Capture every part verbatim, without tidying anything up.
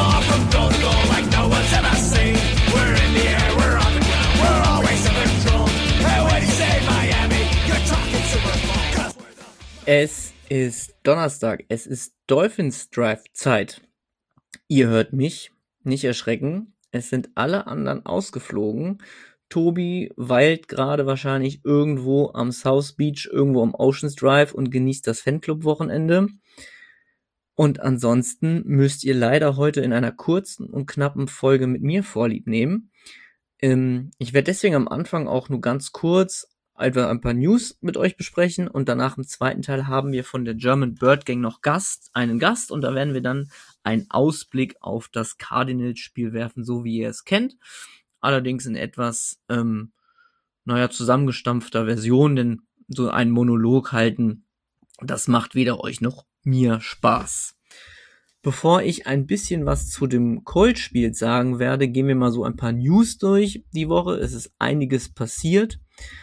far from goal to goal like no one's ever seen. We're in the air, we're on the ground, we're always in control. And when you say Miami, you're talking Super Bowl. 'Cause we're the- Es ist Donnerstag, es ist Dolphins Drive Zeit. Ihr hört mich, nicht erschrecken, es sind alle anderen ausgeflogen. Tobi weilt gerade wahrscheinlich irgendwo am South Beach, irgendwo am Oceans Drive und genießt das Fanclub-Wochenende. Und ansonsten müsst ihr leider heute in einer kurzen und knappen Folge mit mir Vorlieb nehmen. Ähm, ich werde deswegen am Anfang auch nur ganz kurz einfach ein paar News mit euch besprechen und danach im zweiten Teil haben wir von der German Bird Gang noch Gast, einen Gast und da werden wir dann einen Ausblick auf das Cardinals-Spiel werfen, so wie ihr es kennt. Allerdings in etwas, ähm, naja, zusammengestampfter Version, denn so einen Monolog halten, das macht weder euch noch mir Spaß. Bevor ich ein bisschen was zu dem Colts-Spiel sagen werde, gehen wir mal so ein paar News durch die Woche. Es ist einiges passiert.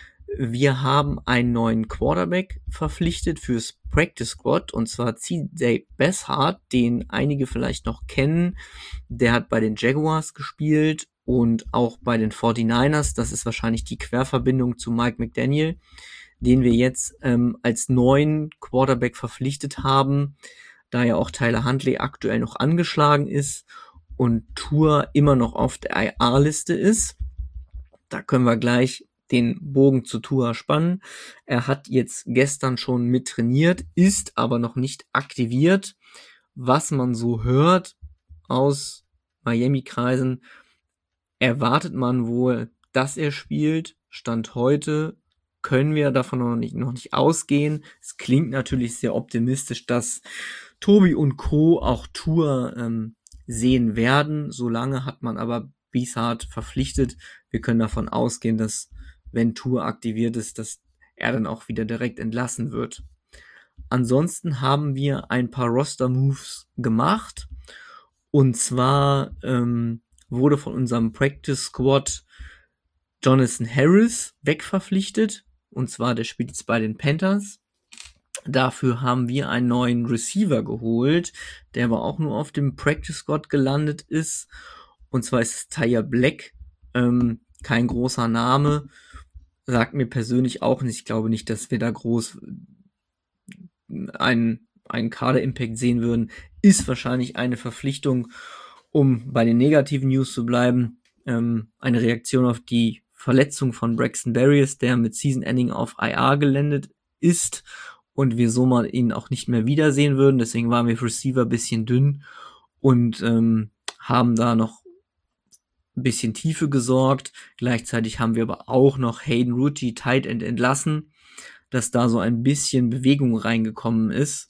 Wir haben einen neuen Quarterback verpflichtet fürs Practice Squad und zwar C J Beathard, den einige vielleicht noch kennen. Der hat bei den Jaguars gespielt und auch bei den forty-niners. Das ist wahrscheinlich die Querverbindung zu Mike McDaniel, den wir jetzt ähm, als neuen Quarterback verpflichtet haben, da ja auch Tyler Huntley aktuell noch angeschlagen ist und Tua immer noch auf der I R-Liste ist. Da können wir gleich den Bogen zu Tua spannen. Er hat jetzt gestern schon mit trainiert, ist aber noch nicht aktiviert. Was man so hört aus Miami-Kreisen, erwartet man wohl, dass er spielt. Stand heute können wir davon noch nicht, noch nicht ausgehen. Es klingt natürlich sehr optimistisch, dass Tobi und Co. auch Tua ähm, sehen werden. Solange hat man aber Beathard verpflichtet. Wir können davon ausgehen, dass wenn Tua aktiviert ist, dass er dann auch wieder direkt entlassen wird. Ansonsten haben wir ein paar Roster-Moves gemacht. Und zwar ähm, wurde von unserem Practice Squad Jonathan Harris wegverpflichtet. Und zwar, der spielt jetzt bei den Panthers. Dafür haben wir einen neuen Receiver geholt, der aber auch nur auf dem Practice Squad gelandet ist. Und zwar ist es Tyre Black. Ähm, kein großer Name. Sagt mir persönlich auch nicht. Ich glaube nicht, dass wir da groß einen, einen Kader-Impact sehen würden. Ist wahrscheinlich eine Verpflichtung, um bei den negativen News zu bleiben. Ähm, eine Reaktion auf die Verletzung von Braxton Berrios, der mit Season-Ending auf I R gelandet ist und wir so mal ihn auch nicht mehr wiedersehen würden. Deswegen waren wir für Receiver ein bisschen dünn und ähm, haben da noch ein bisschen Tiefe gesorgt. Gleichzeitig haben wir aber auch noch Hayden Rutti, Tight End, entlassen, dass da so ein bisschen Bewegung reingekommen ist.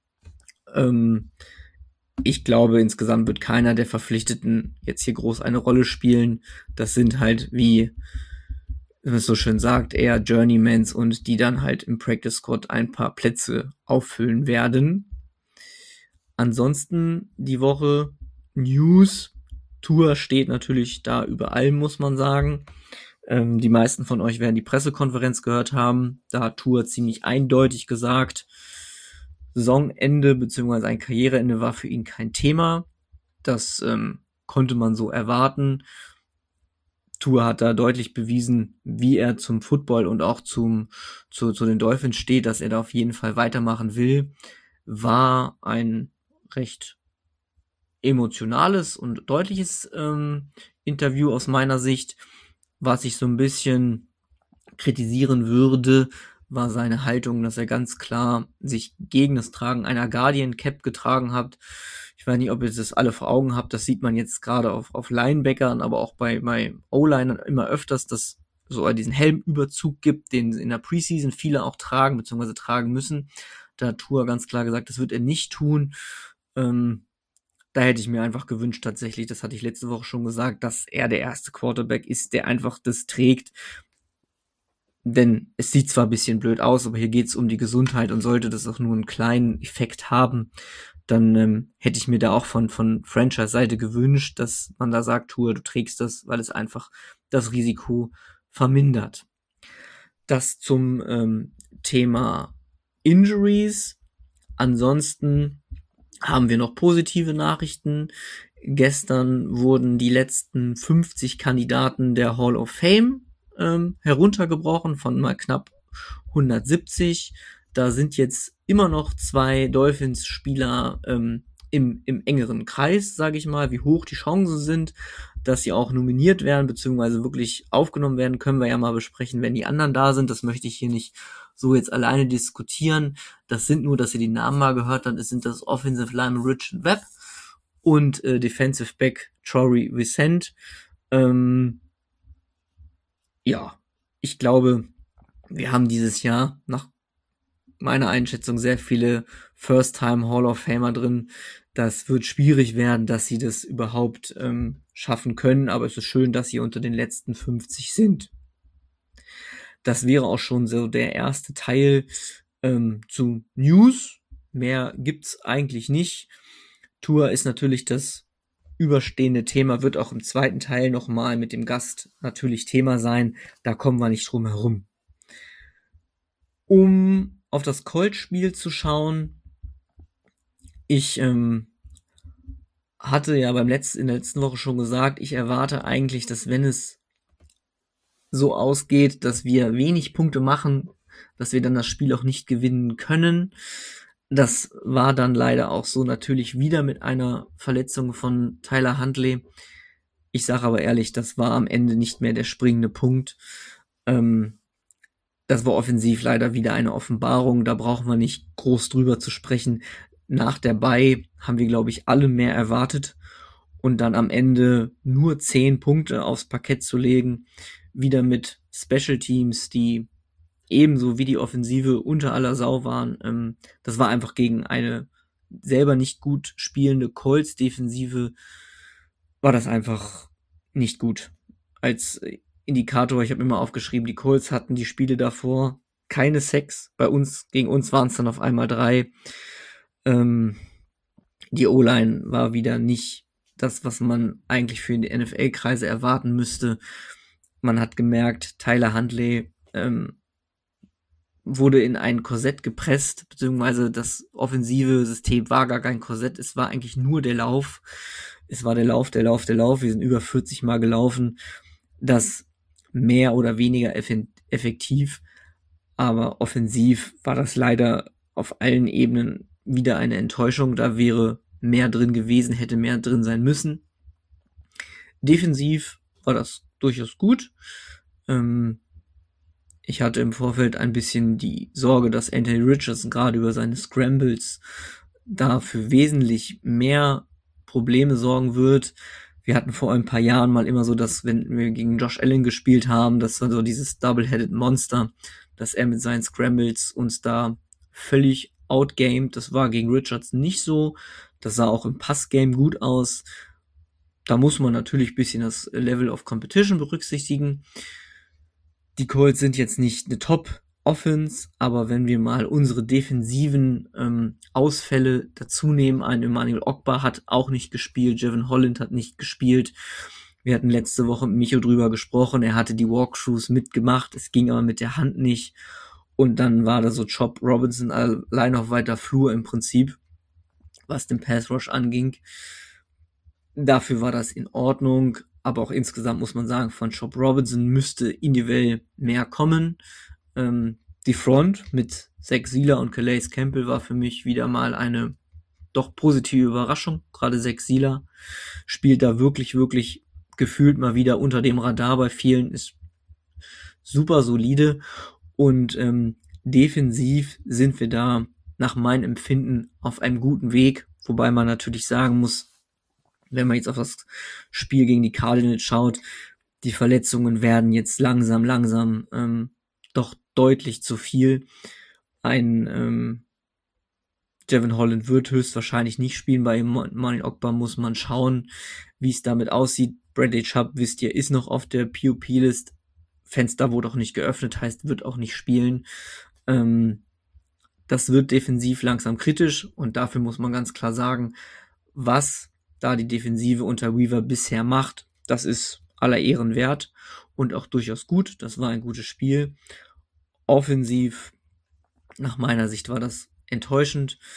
Ähm, ich glaube, insgesamt wird keiner der Verpflichteten jetzt hier groß eine Rolle spielen. Das sind halt, wie es so schön sagt, eher Journeymans und die dann halt im Practice Squad ein paar Plätze auffüllen werden. Ansonsten die Woche News. Tua steht natürlich da über allem, muss man sagen. Ähm, die meisten von euch werden die Pressekonferenz gehört haben. Da hat Tua ziemlich eindeutig gesagt, Saisonende bzw. ein Karriereende war für ihn kein Thema. Das ähm, konnte man so erwarten. Tua hat da deutlich bewiesen, wie er zum Football und auch zum zu, zu den Dolphins steht, dass er da auf jeden Fall weitermachen will. War ein recht emotionales und deutliches ähm, Interview aus meiner Sicht. Was ich so ein bisschen kritisieren würde, war seine Haltung, dass er ganz klar sich gegen das Tragen einer Guardian Cap getragen hat. Ich weiß nicht, ob ihr das alle vor Augen habt. Das sieht man jetzt gerade auf, auf Linebackern, aber auch bei, bei O-Linern immer öfters, dass so diesen Helmüberzug gibt, den in der Preseason viele auch tragen bzw. tragen müssen. Da hat Tua ganz klar gesagt, das wird er nicht tun. Ähm, Da hätte ich mir einfach gewünscht tatsächlich, das hatte ich letzte Woche schon gesagt, dass er der erste Quarterback ist, der einfach das trägt. Denn es sieht zwar ein bisschen blöd aus, aber hier geht es um die Gesundheit und sollte das auch nur einen kleinen Effekt haben, dann ähm, hätte ich mir da auch von, von Franchise-Seite gewünscht, dass man da sagt, Tua, du trägst das, weil es einfach das Risiko vermindert. Das zum ähm, Thema Injuries. Ansonsten haben wir noch positive Nachrichten. Gestern wurden die letzten fünfzig Kandidaten der Hall of Fame ähm, heruntergebrochen von mal knapp hundertsiebzig. Da sind jetzt immer noch zwei Dolphins-Spieler ähm, im, im engeren Kreis, sage ich mal. Wie hoch die Chancen sind, dass sie auch nominiert werden, beziehungsweise wirklich aufgenommen werden, können wir ja mal besprechen, wenn die anderen da sind. Das möchte ich hier nicht so jetzt alleine diskutieren. Das sind nur, dass ihr die Namen mal gehört habt, es sind das Offensive Lineman Richard Webb und äh, Defensive Back Troy Vicent. Ähm, ja, ich glaube, wir haben dieses Jahr nach meiner Einschätzung sehr viele First-Time Hall of Famer drin. Das wird schwierig werden, dass sie das überhaupt ähm, schaffen können, aber es ist schön, dass sie unter den letzten fünfzig sind. Das wäre auch schon so der erste Teil ähm, zu News. Mehr gibt's eigentlich nicht. Tour ist natürlich das überstehende Thema, wird auch im zweiten Teil nochmal mit dem Gast natürlich Thema sein. Da kommen wir nicht drum herum. Um auf das Colts-Spiel zu schauen, ich ähm, hatte ja beim letzten, in der letzten Woche schon gesagt, ich erwarte eigentlich, dass wenn es so ausgeht, dass wir wenig Punkte machen, dass wir dann das Spiel auch nicht gewinnen können. Das war dann leider auch so, natürlich wieder mit einer Verletzung von Tyler Huntley. Ich sage aber ehrlich, das war am Ende nicht mehr der springende Punkt. Ähm, das war offensiv leider wieder eine Offenbarung. Da brauchen wir nicht groß drüber zu sprechen. Nach der Bye haben wir, glaube ich, alle mehr erwartet. Und dann am Ende nur zehn Punkte aufs Parkett zu legen, wieder mit Special Teams, die ebenso wie die Offensive unter aller Sau waren. Ähm, das war einfach gegen eine selber nicht gut spielende Colts-Defensive, war das einfach nicht gut. Als Indikator, ich habe immer aufgeschrieben, die Colts hatten die Spiele davor keine Sacks. Bei uns, gegen uns waren es dann auf einmal drei. Ähm, die O-Line war wieder nicht das, was man eigentlich für die N F L-Kreise erwarten müsste. Man hat gemerkt, Tyler Huntley ähm, wurde in ein Korsett gepresst, beziehungsweise das offensive System war gar kein Korsett, es war eigentlich nur der Lauf. Es war der Lauf, der Lauf, der Lauf. Wir sind über vierzig Mal gelaufen. Das mehr oder weniger effektiv, aber offensiv war das leider auf allen Ebenen wieder eine Enttäuschung. Da wäre mehr drin gewesen, hätte mehr drin sein müssen. Defensiv war das durchaus gut. Ähm, ich hatte im Vorfeld ein bisschen die Sorge, dass Anthony Richardson gerade über seine Scrambles dafür wesentlich mehr Probleme sorgen wird. Wir hatten vor ein paar Jahren mal immer so, dass wenn wir gegen Josh Allen gespielt haben, das war so dieses Double-Headed Monster, dass er mit seinen Scrambles uns da völlig outgamed. Das war gegen Richardson nicht so. Das sah auch im Passgame gut aus. Da muss man natürlich ein bisschen das Level of Competition berücksichtigen. Die Colts sind jetzt nicht eine Top-Offense, aber wenn wir mal unsere defensiven ähm, Ausfälle dazu nehmen, ein Emmanuel Ogbah hat auch nicht gespielt, Jevon Holland hat nicht gespielt. Wir hatten letzte Woche mit Micho drüber gesprochen, er hatte die Walkthroughs mitgemacht, es ging aber mit der Hand nicht. Und dann war da so Chop Robinson allein auf weiter Flur im Prinzip, was den Pass Rush anging. Dafür war das in Ordnung, aber auch insgesamt muss man sagen, von Chop Robinson müsste individuell mehr kommen. Ähm, die Front mit Zach Sieler und Calais Campbell war für mich wieder mal eine doch positive Überraschung. Gerade Zach Sieler spielt da wirklich, wirklich gefühlt mal wieder unter dem Radar bei vielen, ist super solide. Und ähm, defensiv sind wir da nach meinem Empfinden auf einem guten Weg, wobei man natürlich sagen muss, wenn man jetzt auf das Spiel gegen die Cardinals schaut, die Verletzungen werden jetzt langsam, langsam ähm, doch deutlich zu viel. Ein ähm, Jevon Holland wird höchstwahrscheinlich nicht spielen, bei Emmanuel Ogbah muss man schauen, wie es damit aussieht. Bradley Chubb, wisst ihr, ist noch auf der P U P-List. Fenster wurde auch nicht geöffnet, heißt, wird auch nicht spielen. Ähm, das wird defensiv langsam kritisch und dafür muss man ganz klar sagen, was da die Defensive unter Weaver bisher macht, das ist aller Ehren wert und auch durchaus gut. Das war ein gutes Spiel. Offensiv, nach meiner Sicht, war das enttäuschend.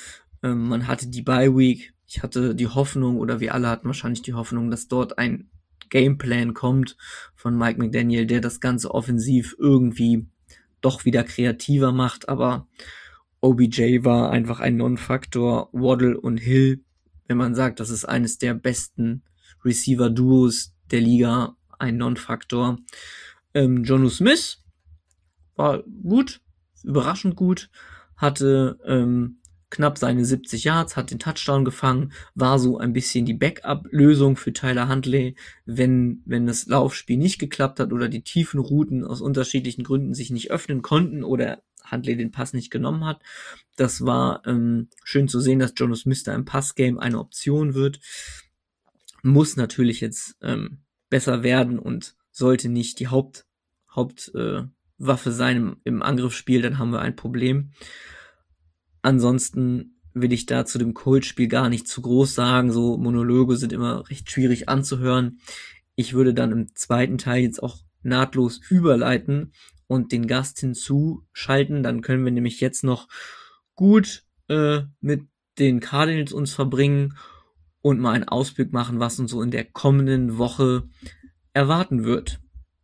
Ähm, man hatte die Bye Week. Ich hatte die Hoffnung, oder wir alle hatten wahrscheinlich die Hoffnung, dass dort ein Gameplan kommt von Mike McDaniel, der das Ganze offensiv irgendwie doch wieder kreativer macht, aber O B J war einfach ein Non-Faktor. Waddle und Hill, wenn man sagt, das ist eines der besten Receiver-Duos der Liga, ein Non-Faktor. Ähm, Jonnu Smith war gut, überraschend gut, hatte ähm, knapp seine siebzig Yards, hat den Touchdown gefangen, war so ein bisschen die Backup-Lösung für Tyler Huntley, wenn wenn das Laufspiel nicht geklappt hat oder die tiefen Routen aus unterschiedlichen Gründen sich nicht öffnen konnten oder Huntley den Pass nicht genommen hat. Das war ähm, schön zu sehen, dass Jonnu Smith da im Passgame eine Option wird. Muss natürlich jetzt ähm, besser werden und sollte nicht die Haupt Hauptwaffe äh, Waffe sein im, im Angriffsspiel, dann haben wir ein Problem. Ansonsten will ich da zu dem Colts-Spiel gar nicht zu groß sagen. So Monologe sind immer recht schwierig anzuhören. Ich würde dann im zweiten Teil jetzt auch nahtlos überleiten und den Gast hinzuschalten. Dann können wir nämlich jetzt noch gut äh, mit den Cardinals uns verbringen und mal einen Ausblick machen, was uns so in der kommenden Woche erwarten wird.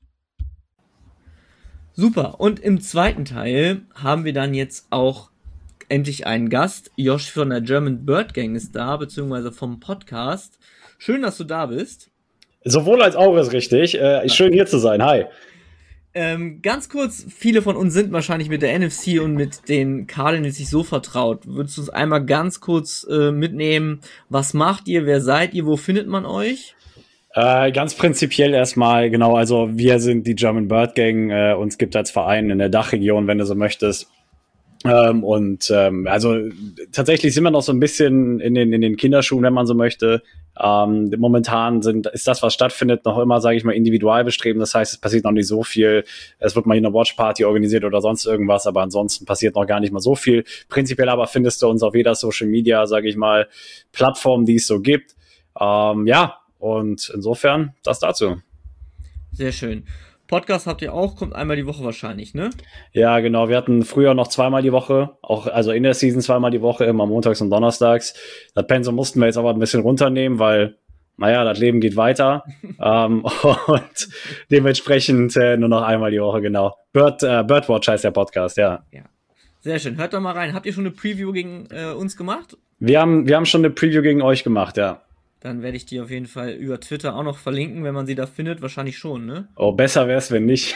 Super. Und im zweiten Teil haben wir dann jetzt auch endlich einen Gast. Josh von der German Bird Gang ist da, beziehungsweise vom Podcast. Schön, dass du da bist. Sowohl als auch ist richtig. Äh, schön hier zu sein. Hi. Ähm, ganz kurz, viele von uns sind wahrscheinlich mit der N F C und mit den Cardinals nicht so vertraut. Würdest du uns einmal ganz kurz äh, mitnehmen? Was macht ihr? Wer seid ihr? Wo findet man euch? Äh, ganz prinzipiell erstmal, genau, also wir sind die German Bird Gang. Äh, uns gibt als Verein in der Dachregion, wenn du so möchtest. Ähm, und ähm, also tatsächlich sind wir noch so ein bisschen in den in den Kinderschuhen, wenn man so möchte. Ähm, momentan sind ist das, was stattfindet, noch immer, sage ich mal, individualbestreben. Das heißt, es passiert noch nicht so viel. Es wird mal eine Watchparty organisiert oder sonst irgendwas, aber ansonsten passiert noch gar nicht mal so viel. Prinzipiell aber findest du uns auf jeder Social Media, sage ich mal, Plattform, die es so gibt. Ähm, ja, und insofern das dazu. Sehr schön. Podcast habt ihr auch, kommt einmal die Woche wahrscheinlich, ne? Ja, genau. Wir hatten früher noch zweimal die Woche, auch also in der Season zweimal die Woche, immer montags und donnerstags. Das Pensum mussten wir jetzt aber ein bisschen runternehmen, weil, naja, das Leben geht weiter. ähm, und dementsprechend äh, nur noch einmal die Woche, genau. Bird, äh, Birdwatch heißt der Podcast, ja. Ja. Sehr schön. Hört doch mal rein. Habt ihr schon eine Preview gegen äh, uns gemacht? Wir haben, wir haben schon eine Preview gegen euch gemacht, ja. Dann werde ich die auf jeden Fall über Twitter auch noch verlinken, wenn man sie da findet. Wahrscheinlich schon, ne? Oh, besser wär's, wenn nicht.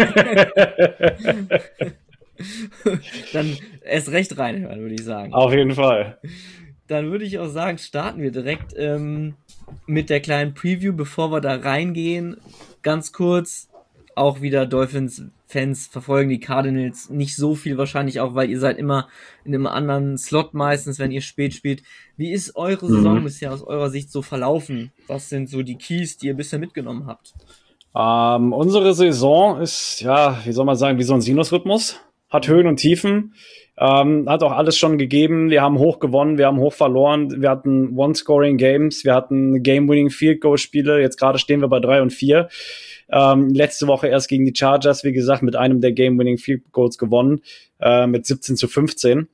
Dann erst recht reinhören, würde ich sagen. Auf jeden Fall. Dann würde ich auch sagen, starten wir direkt ähm, mit der kleinen Preview, bevor wir da reingehen. Ganz kurz, auch wieder Dolphins-Fans verfolgen die Cardinals nicht so viel, wahrscheinlich auch, weil ihr seid immer in einem anderen Slot meistens, wenn ihr spät spielt. Wie ist eure Saison mhm. bisher aus eurer Sicht so verlaufen? Was sind so die Keys, die ihr bisher mitgenommen habt? Ähm, unsere Saison ist, ja, wie soll man sagen, wie so ein Sinusrhythmus. Hat Höhen und Tiefen. Ähm, hat auch alles schon gegeben. Wir haben hoch gewonnen, wir haben hoch verloren. Wir hatten One-Scoring-Games, wir hatten Game-Winning-Field-Goal-Spiele. Jetzt gerade stehen wir bei drei und vier. Ähm, letzte Woche erst gegen die Chargers, wie gesagt, mit einem der Game-Winning-Field-Goals gewonnen, äh, mit siebzehn zu fünfzehn.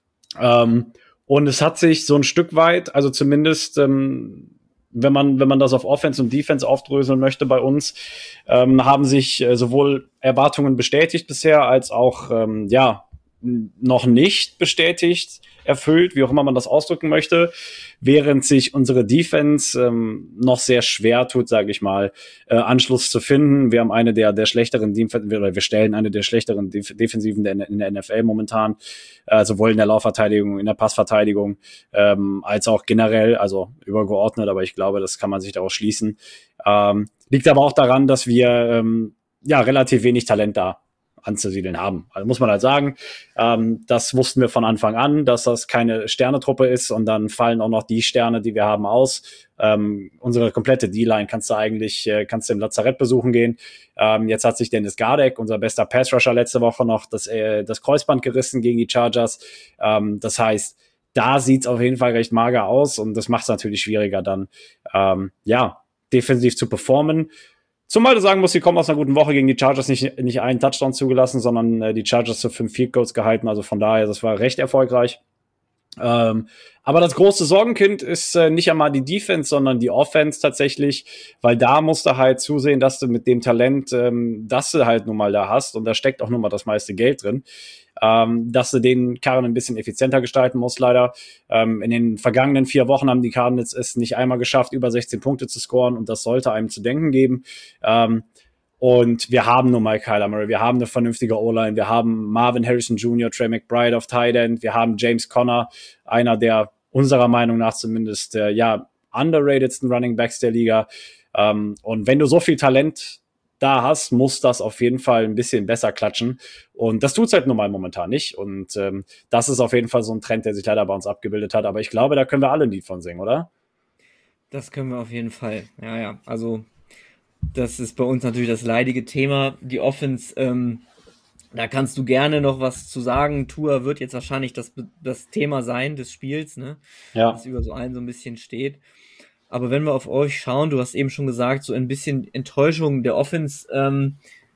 Ähm, und es hat sich so ein Stück weit, also zumindest, ähm, wenn man wenn man das auf Offense und Defense aufdröseln möchte bei uns, ähm, haben sich äh, sowohl Erwartungen bestätigt bisher, als auch, ähm, ja, noch nicht bestätigt, erfüllt, wie auch immer man das ausdrücken möchte, während sich unsere Defense ähm, noch sehr schwer tut, sage ich mal, äh, Anschluss zu finden. Wir haben eine der der schlechteren Defensiven, oder wir stellen eine der schlechteren Def- Defensiven der, in der N F L momentan, äh, sowohl in der Laufverteidigung, in der Passverteidigung, ähm, als auch generell, also übergeordnet, aber ich glaube, das kann man sich daraus schließen. Ähm, liegt aber auch daran, dass wir ähm, ja relativ wenig Talent da anzusiedeln haben. Also muss man halt sagen, ähm, das wussten wir von Anfang an, dass das keine Sternetruppe ist, und dann fallen auch noch die Sterne, die wir haben, aus. Ähm, unsere komplette D-Line kannst du eigentlich, äh, kannst du im Lazarett besuchen gehen. Ähm, jetzt hat sich Dennis Gardeck, unser bester Pass-Rusher, letzte Woche noch das, äh, das Kreuzband gerissen gegen die Chargers. Ähm, das heißt, da sieht's auf jeden Fall recht mager aus, und das macht es natürlich schwieriger dann, ähm, ja, defensiv zu performen. Zumal du sagen musst, sie kommen aus einer guten Woche gegen die Chargers, nicht, nicht einen Touchdown zugelassen, sondern äh, die Chargers zu fünf Field Goals gehalten. Also von daher, das war recht erfolgreich. Ähm, aber das große Sorgenkind ist äh, nicht einmal die Defense, sondern die Offense tatsächlich, weil da musst du halt zusehen, dass du mit dem Talent, ähm, das du halt nun mal da hast, und da steckt auch nun mal das meiste Geld drin, ähm, dass du den Karren ein bisschen effizienter gestalten musst, leider. Ähm, in den vergangenen vier Wochen haben die Cardinals es nicht einmal geschafft, über sechzehn Punkte zu scoren, und das sollte einem zu denken geben. Ähm, Und wir haben nun mal Kyler Murray, wir haben eine vernünftige O-Line, wir haben Marvin Harrison Junior, Trey McBride auf Tight End, wir haben James Conner, einer der unserer Meinung nach zumindest der ja underratedsten Running Backs der Liga. Ähm, und wenn du so viel Talent da hast, muss das auf jeden Fall ein bisschen besser klatschen. Und das tut's halt nun mal momentan nicht. Und ähm, das ist auf jeden Fall so ein Trend, der sich leider bei uns abgebildet hat. Aber ich glaube, da können wir alle ein Lied von singen, oder? Das können wir auf jeden Fall. Ja, ja, also das ist bei uns natürlich das leidige Thema. Die Offense, ähm, da kannst du gerne noch was zu sagen. Tua wird jetzt wahrscheinlich das, das Thema sein des Spiels, ne? Ja. Das über so allen so ein bisschen steht. Aber wenn wir auf euch schauen, du hast eben schon gesagt, so ein bisschen Enttäuschung der Offense, ähm,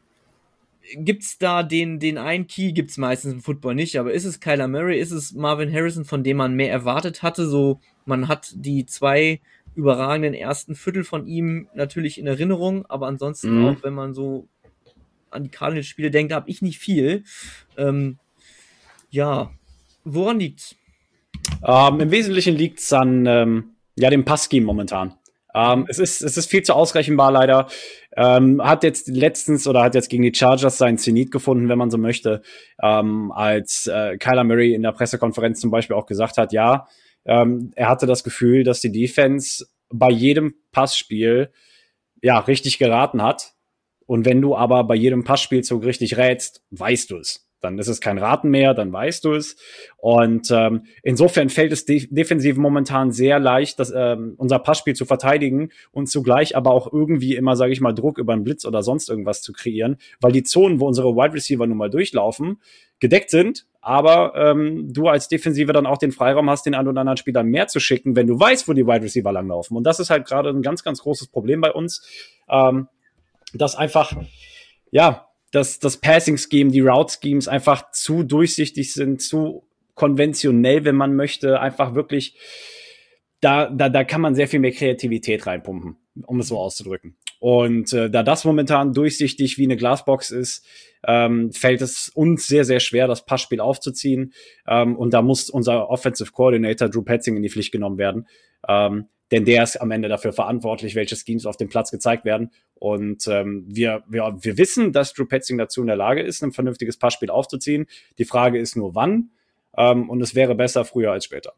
gibt's da den, den einen Key, gibt's meistens im Football nicht, aber ist es Kyler Murray, ist es Marvin Harrison, von dem man mehr erwartet hatte? So, man hat die zwei überragenden ersten Viertel von ihm natürlich in Erinnerung, aber ansonsten Mhm. auch, wenn man so an die Cardinals-Spiele denkt, habe ich nicht viel. Ähm, ja, woran liegt's? Ähm, Im Wesentlichen liegt's an ähm, ja, dem Passscheme momentan. Ähm, es ist, es ist viel zu ausrechenbar leider. Ähm, hat jetzt letztens oder hat jetzt gegen die Chargers seinen Zenit gefunden, wenn man so möchte, ähm, als äh, Kyler Murray in der Pressekonferenz zum Beispiel auch gesagt hat, ja, ähm, er hatte das Gefühl, dass die Defense bei jedem Passspiel ja richtig geraten hat. Und wenn du aber bei jedem Passspielzug richtig rätst, weißt du es. Dann ist es kein Raten mehr, dann weißt du es. Und ähm, insofern fällt es de- defensiv momentan sehr leicht, das, ähm, unser Passspiel zu verteidigen und zugleich aber auch irgendwie immer, sage ich mal, Druck über einen Blitz oder sonst irgendwas zu kreieren, weil die Zonen, wo unsere Wide Receiver nun mal durchlaufen, gedeckt sind, aber ähm, du als Defensive dann auch den Freiraum hast, den einen oder anderen Spieler mehr zu schicken, wenn du weißt, wo die Wide Receiver langlaufen. Und das ist halt gerade ein ganz, ganz großes Problem bei uns, ähm, dass einfach, ja, dass das Passing-Scheme, die Route-Schemes einfach zu durchsichtig sind, zu konventionell, wenn man möchte, einfach wirklich, da, da, da kann man sehr viel mehr Kreativität reinpumpen, um es so auszudrücken. Und äh, da das momentan durchsichtig wie eine Glasbox ist, ähm, fällt es uns sehr, sehr schwer, das Passspiel aufzuziehen. Ähm, und da muss unser Offensive Coordinator Drew Petzing in die Pflicht genommen werden. Ähm, denn der ist am Ende dafür verantwortlich, welche Schemes auf dem Platz gezeigt werden. Und ähm, wir, wir, wir wissen, dass Drew Petzing dazu in der Lage ist, ein vernünftiges Passspiel aufzuziehen. Die Frage ist nur, wann. Ähm, und es wäre besser früher als später.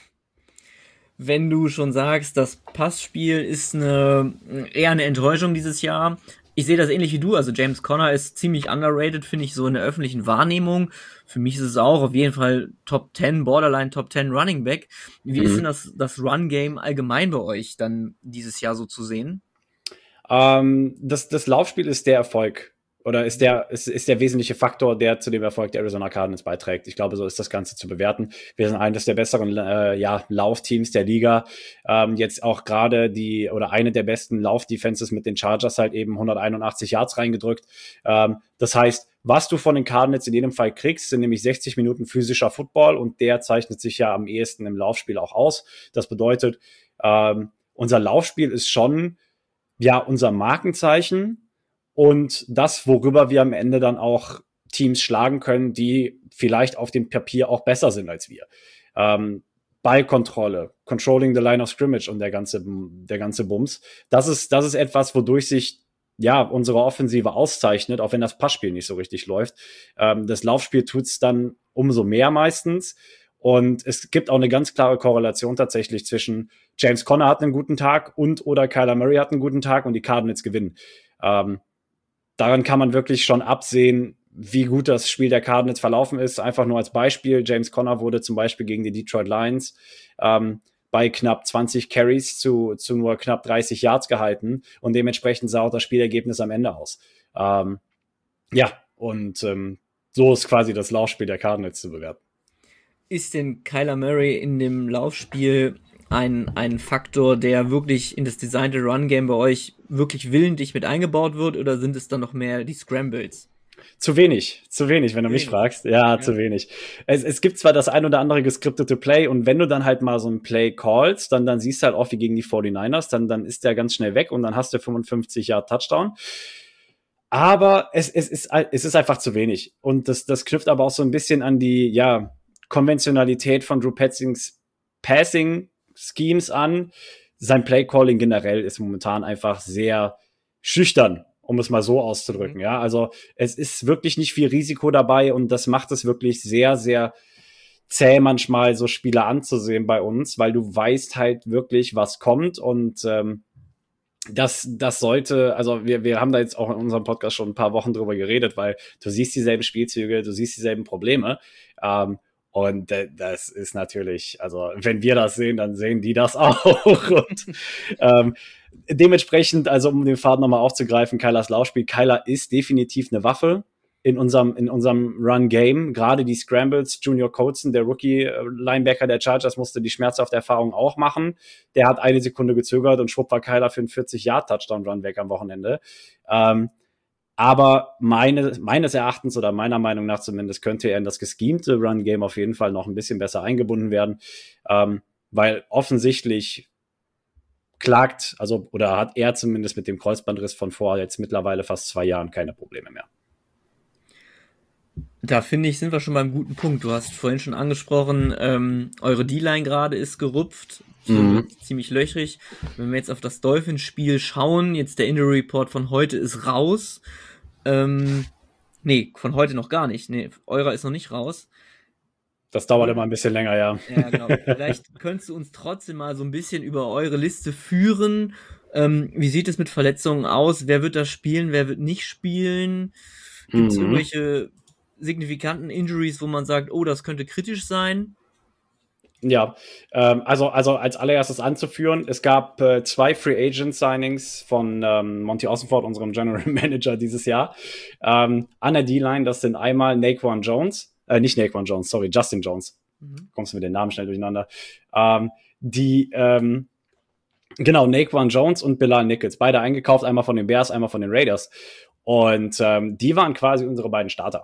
Wenn du schon sagst, das Passspiel ist eine, eher eine Enttäuschung dieses Jahr. Ich sehe das ähnlich wie du. Also James Conner ist ziemlich underrated, finde ich, so in der öffentlichen Wahrnehmung. Für mich ist es auch auf jeden Fall Top zehn, Borderline Top zehn Running Back. Wie mhm. ist denn das, das Run-Game allgemein bei euch dann dieses Jahr so zu sehen? Ähm, das, das Laufspiel ist der Erfolg. Oder ist der, ist, ist der wesentliche Faktor, der zu dem Erfolg der Arizona Cardinals beiträgt. Ich glaube, so ist das Ganze zu bewerten. Wir sind eines der besseren äh, ja, Laufteams der Liga. Ähm, jetzt auch gerade die, oder eine der besten Laufdefenses mit den Chargers halt eben hunderteinundachtzig Yards reingedrückt. Ähm, das heißt, was du von den Cardinals in jedem Fall kriegst, sind nämlich sechzig Minuten physischer Football, und der zeichnet sich ja am ehesten im Laufspiel auch aus. Das bedeutet, ähm, unser Laufspiel ist schon ja unser Markenzeichen. Und das, worüber wir am Ende dann auch Teams schlagen können, die vielleicht auf dem Papier auch besser sind als wir. Ähm, Ballkontrolle, Controlling the Line of Scrimmage und der ganze, der ganze Bums. Das ist, das ist etwas, wodurch sich ja unsere Offensive auszeichnet, auch wenn das Passspiel nicht so richtig läuft. Ähm, das Laufspiel tut's dann umso mehr meistens. Und es gibt auch eine ganz klare Korrelation tatsächlich zwischen James Conner hat einen guten Tag und oder Kyler Murray hat einen guten Tag und die Cardinals gewinnen. Ähm, Daran kann man wirklich schon absehen, wie gut das Spiel der Cardinals verlaufen ist. Einfach nur als Beispiel, James Conner wurde zum Beispiel gegen die Detroit Lions ähm, bei knapp zwanzig Carries zu, zu nur knapp dreißig Yards gehalten, und dementsprechend sah auch das Spielergebnis am Ende aus. Ähm, ja, und ähm, so ist quasi das Laufspiel der Cardinals zu bewerten. Ist denn Kyler Murray in dem Laufspiel ein, ein Faktor, der wirklich in das designte Run-Game bei euch wirklich willentlich mit eingebaut wird, oder sind es dann noch mehr die Scrambles? Zu wenig, zu wenig, wenn du mich Wenig. fragst. Ja, Ja. zu wenig. Es, es gibt zwar das ein oder andere geskriptete Play und wenn du dann halt mal so ein Play callst, dann, dann siehst du halt auch wie gegen die forty-niners, dann, dann ist der ganz schnell weg und dann hast du fünfundfünfzig Yard Touchdown. Aber es, es, ist, es ist einfach zu wenig. Und das, das knüpft aber auch so ein bisschen an die, ja, Konventionalität von Drew Petzings Passing Schemes an. Sein Play Calling generell ist momentan einfach sehr schüchtern, um es mal so auszudrücken, Mhm. ja. Also, es ist wirklich nicht viel Risiko dabei und das macht es wirklich sehr, sehr zäh manchmal, so Spiele anzusehen bei uns, weil du weißt halt wirklich, was kommt und, ähm, das, das sollte, also wir, wir haben da jetzt auch in unserem Podcast schon ein paar Wochen drüber geredet, weil du siehst dieselben Spielzüge, du siehst dieselben Probleme, ähm, und äh, das ist natürlich, also wenn wir das sehen, dann sehen die das auch. Und ähm, dementsprechend, also um den Faden nochmal aufzugreifen, Kylers Laufspiel, Kyler ist definitiv eine Waffe in unserem, in unserem Run-Game. Gerade die Scrambles, Junior Colson, der Rookie-Linebacker der Chargers, musste die schmerzhafte Erfahrung auch machen. Der hat eine Sekunde gezögert und schwupp war Kyler für einen vierzig Yard Touchdown Run weg am Wochenende. Ähm, aber meine, meines Erachtens oder meiner Meinung nach zumindest könnte er in das geschemte Run-Game auf jeden Fall noch ein bisschen besser eingebunden werden, ähm, weil offensichtlich klagt, also oder hat er zumindest mit dem Kreuzbandriss von vor jetzt mittlerweile fast zwei Jahren keine Probleme mehr. Da finde ich, sind wir schon beim guten Punkt. Du hast vorhin schon angesprochen, ähm, eure D-Line gerade ist gerupft, so Mhm. ziemlich löchrig. Wenn wir jetzt auf das Dolphins-Spiel schauen, jetzt der Injury Report von heute ist raus. Ähm, nee, von heute noch gar nicht. Nee, eurer ist noch nicht raus. Das dauert immer ein bisschen länger, ja. Ja, genau. Vielleicht könntest du uns trotzdem mal so ein bisschen über eure Liste führen. Ähm, wie sieht es mit Verletzungen aus? Wer wird da spielen? Wer wird nicht spielen? Gibt es Mhm. irgendwelche signifikanten Injuries, wo man sagt, oh, das könnte kritisch sein? Ja, ähm, also, also als allererstes anzuführen, es gab äh, zwei Free Agent Signings von ähm, Monty Ossenford, unserem General Manager dieses Jahr. Ähm, an der D-Line, das sind einmal Naquan Jones, äh, nicht Naquan Jones, sorry, Justin Jones. Mhm. Kommst du mit den Namen schnell durcheinander. Ähm, die, ähm, genau, Naquan Jones und Bilal Nichols, beide eingekauft, einmal von den Bears, einmal von den Raiders. Und ähm, die waren quasi unsere beiden Starter.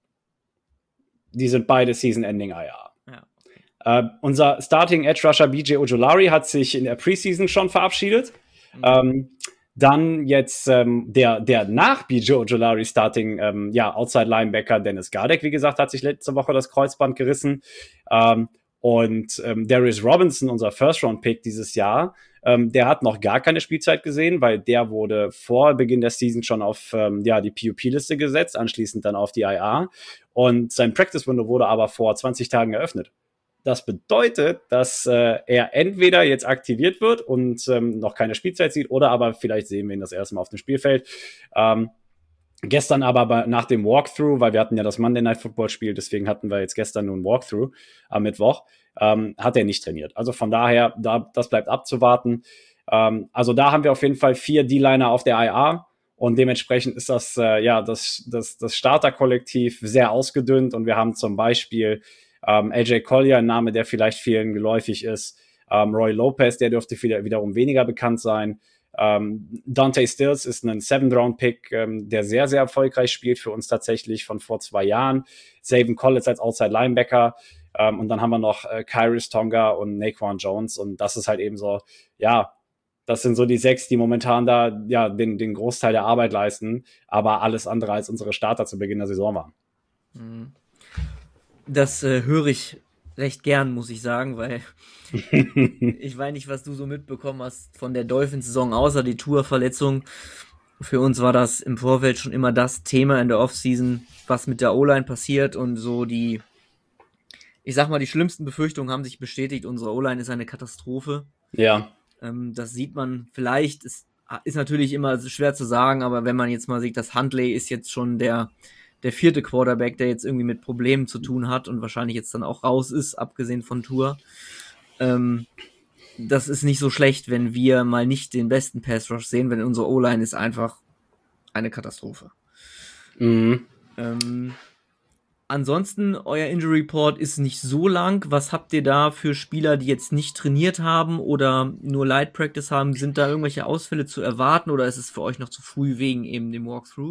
Die sind beide Season-Ending-I R. Ja. Uh, unser Starting Edge Rusher B J Ojolari hat sich in der Preseason schon verabschiedet. Mhm. Ähm, dann jetzt ähm, der, der nach B J Ojolari Starting ähm, ja, Outside Linebacker Dennis Gardeck, wie gesagt, hat sich letzte Woche das Kreuzband gerissen. Ähm, und ähm, Darius Robinson, unser First-Round-Pick dieses Jahr, ähm, der hat noch gar keine Spielzeit gesehen, weil der wurde vor Beginn der Season schon auf ähm, ja, die P U P-Liste gesetzt, anschließend dann auf die I R. Und sein Practice-Window wurde aber vor zwanzig Tagen eröffnet. Das bedeutet, dass äh, er entweder jetzt aktiviert wird und ähm, noch keine Spielzeit sieht oder aber vielleicht sehen wir ihn das erste Mal auf dem Spielfeld. Ähm, gestern aber bei, nach dem Walkthrough, weil wir hatten ja das Monday Night Football Spiel, deswegen hatten wir jetzt gestern nur ein Walkthrough am Mittwoch, ähm, hat er nicht trainiert. Also von daher, da, das bleibt abzuwarten. Ähm, also da haben wir auf jeden Fall vier D-Liner auf der I R. Und dementsprechend ist das, äh, ja, das, das, das Starterkollektiv sehr ausgedünnt. Und wir haben zum Beispiel ähm, A J Collier, ein Name, der vielleicht vielen geläufig ist. Ähm, Roy Lopez, der dürfte wieder, wiederum weniger bekannt sein. Ähm, Dante Stills ist ein Seventh-Round-Pick, ähm, der sehr, sehr erfolgreich spielt für uns tatsächlich von vor zwei Jahren. Savin Collins als Outside-Linebacker. Ähm, und dann haben wir noch äh, Kyrus Tonga und Naquan Jones. Und das ist halt eben so, ja, das sind so die sechs, die momentan da ja den, den Großteil der Arbeit leisten, aber alles andere als unsere Starter zu Beginn der Saison waren. Das äh, höre ich recht gern, muss ich sagen, weil ich weiß nicht, was du so mitbekommen hast von der Dolphins-Saison, außer die Tour-Verletzung. Für uns war das im Vorfeld schon immer das Thema in der Offseason, was mit der O-Line passiert und so die, ich sag mal, die schlimmsten Befürchtungen haben sich bestätigt. Unsere O-Line ist eine Katastrophe. Ja. Ähm, das sieht man vielleicht, ist, ist natürlich immer schwer zu sagen, aber wenn man jetzt mal sieht, dass Huntley ist jetzt schon der der vierte Quarterback, der jetzt irgendwie mit Problemen zu tun hat und wahrscheinlich jetzt dann auch raus ist, abgesehen von Tour. Ähm, das ist nicht so schlecht, wenn wir mal nicht den besten Pass-Rush sehen, wenn unsere O-Line ist einfach eine Katastrophe. Mhm. Ähm, ansonsten, euer Injury Report ist nicht so lang. Was habt ihr da für Spieler, die jetzt nicht trainiert haben oder nur Light Practice haben? Sind da irgendwelche Ausfälle zu erwarten oder ist es für euch noch zu früh wegen eben dem Walkthrough?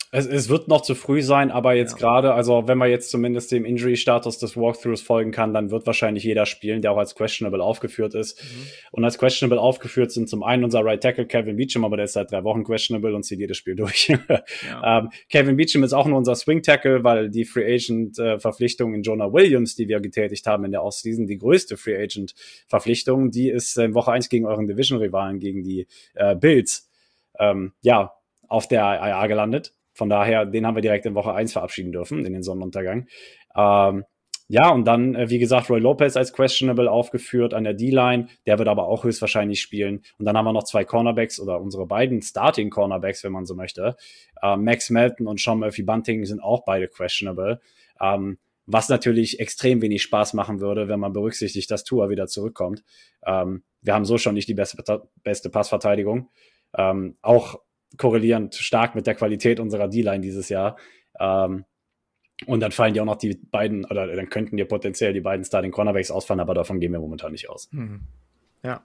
Es, es wird noch zu früh sein, aber jetzt Ja. gerade, also wenn man jetzt zumindest dem Injury-Status des Walkthroughs folgen kann, dann wird wahrscheinlich jeder spielen, der auch als questionable aufgeführt ist. Mhm. Und als questionable aufgeführt sind zum einen unser Right Tackle Kevin Beachum, aber der ist seit drei Wochen questionable und zieht jedes Spiel durch. Ja. ähm, Kevin Beachum ist auch nur unser Swing Tackle, weil die Free Agent äh, Verpflichtung in Jonah Williams, die wir getätigt haben in der Offseason, die größte Free Agent Verpflichtung, die ist in Woche eins gegen euren Division-Rivalen, gegen die äh, Bills, ähm, ja, auf der I R gelandet. Von daher, den haben wir direkt in Woche eins verabschieden dürfen, in den Sonnenuntergang. Ähm, ja, und dann, äh, wie gesagt, Roy Lopez als questionable aufgeführt an der D-Line. Der wird aber auch höchstwahrscheinlich spielen. Und dann haben wir noch zwei Cornerbacks oder unsere beiden Starting-Cornerbacks, wenn man so möchte. Äh, Max Melton und Sean Murphy-Bunting sind auch beide questionable. Ähm, was natürlich extrem wenig Spaß machen würde, wenn man berücksichtigt, dass Tua wieder zurückkommt. Ähm, wir haben so schon nicht die beste, beste Passverteidigung. Ähm, auch korrelierend stark mit der Qualität unserer D-Line dieses Jahr. Ähm, und dann fallen die auch noch die beiden, oder dann könnten dir potenziell die beiden Starting Cornerbacks ausfallen, aber davon gehen wir momentan nicht aus. Mhm. Ja.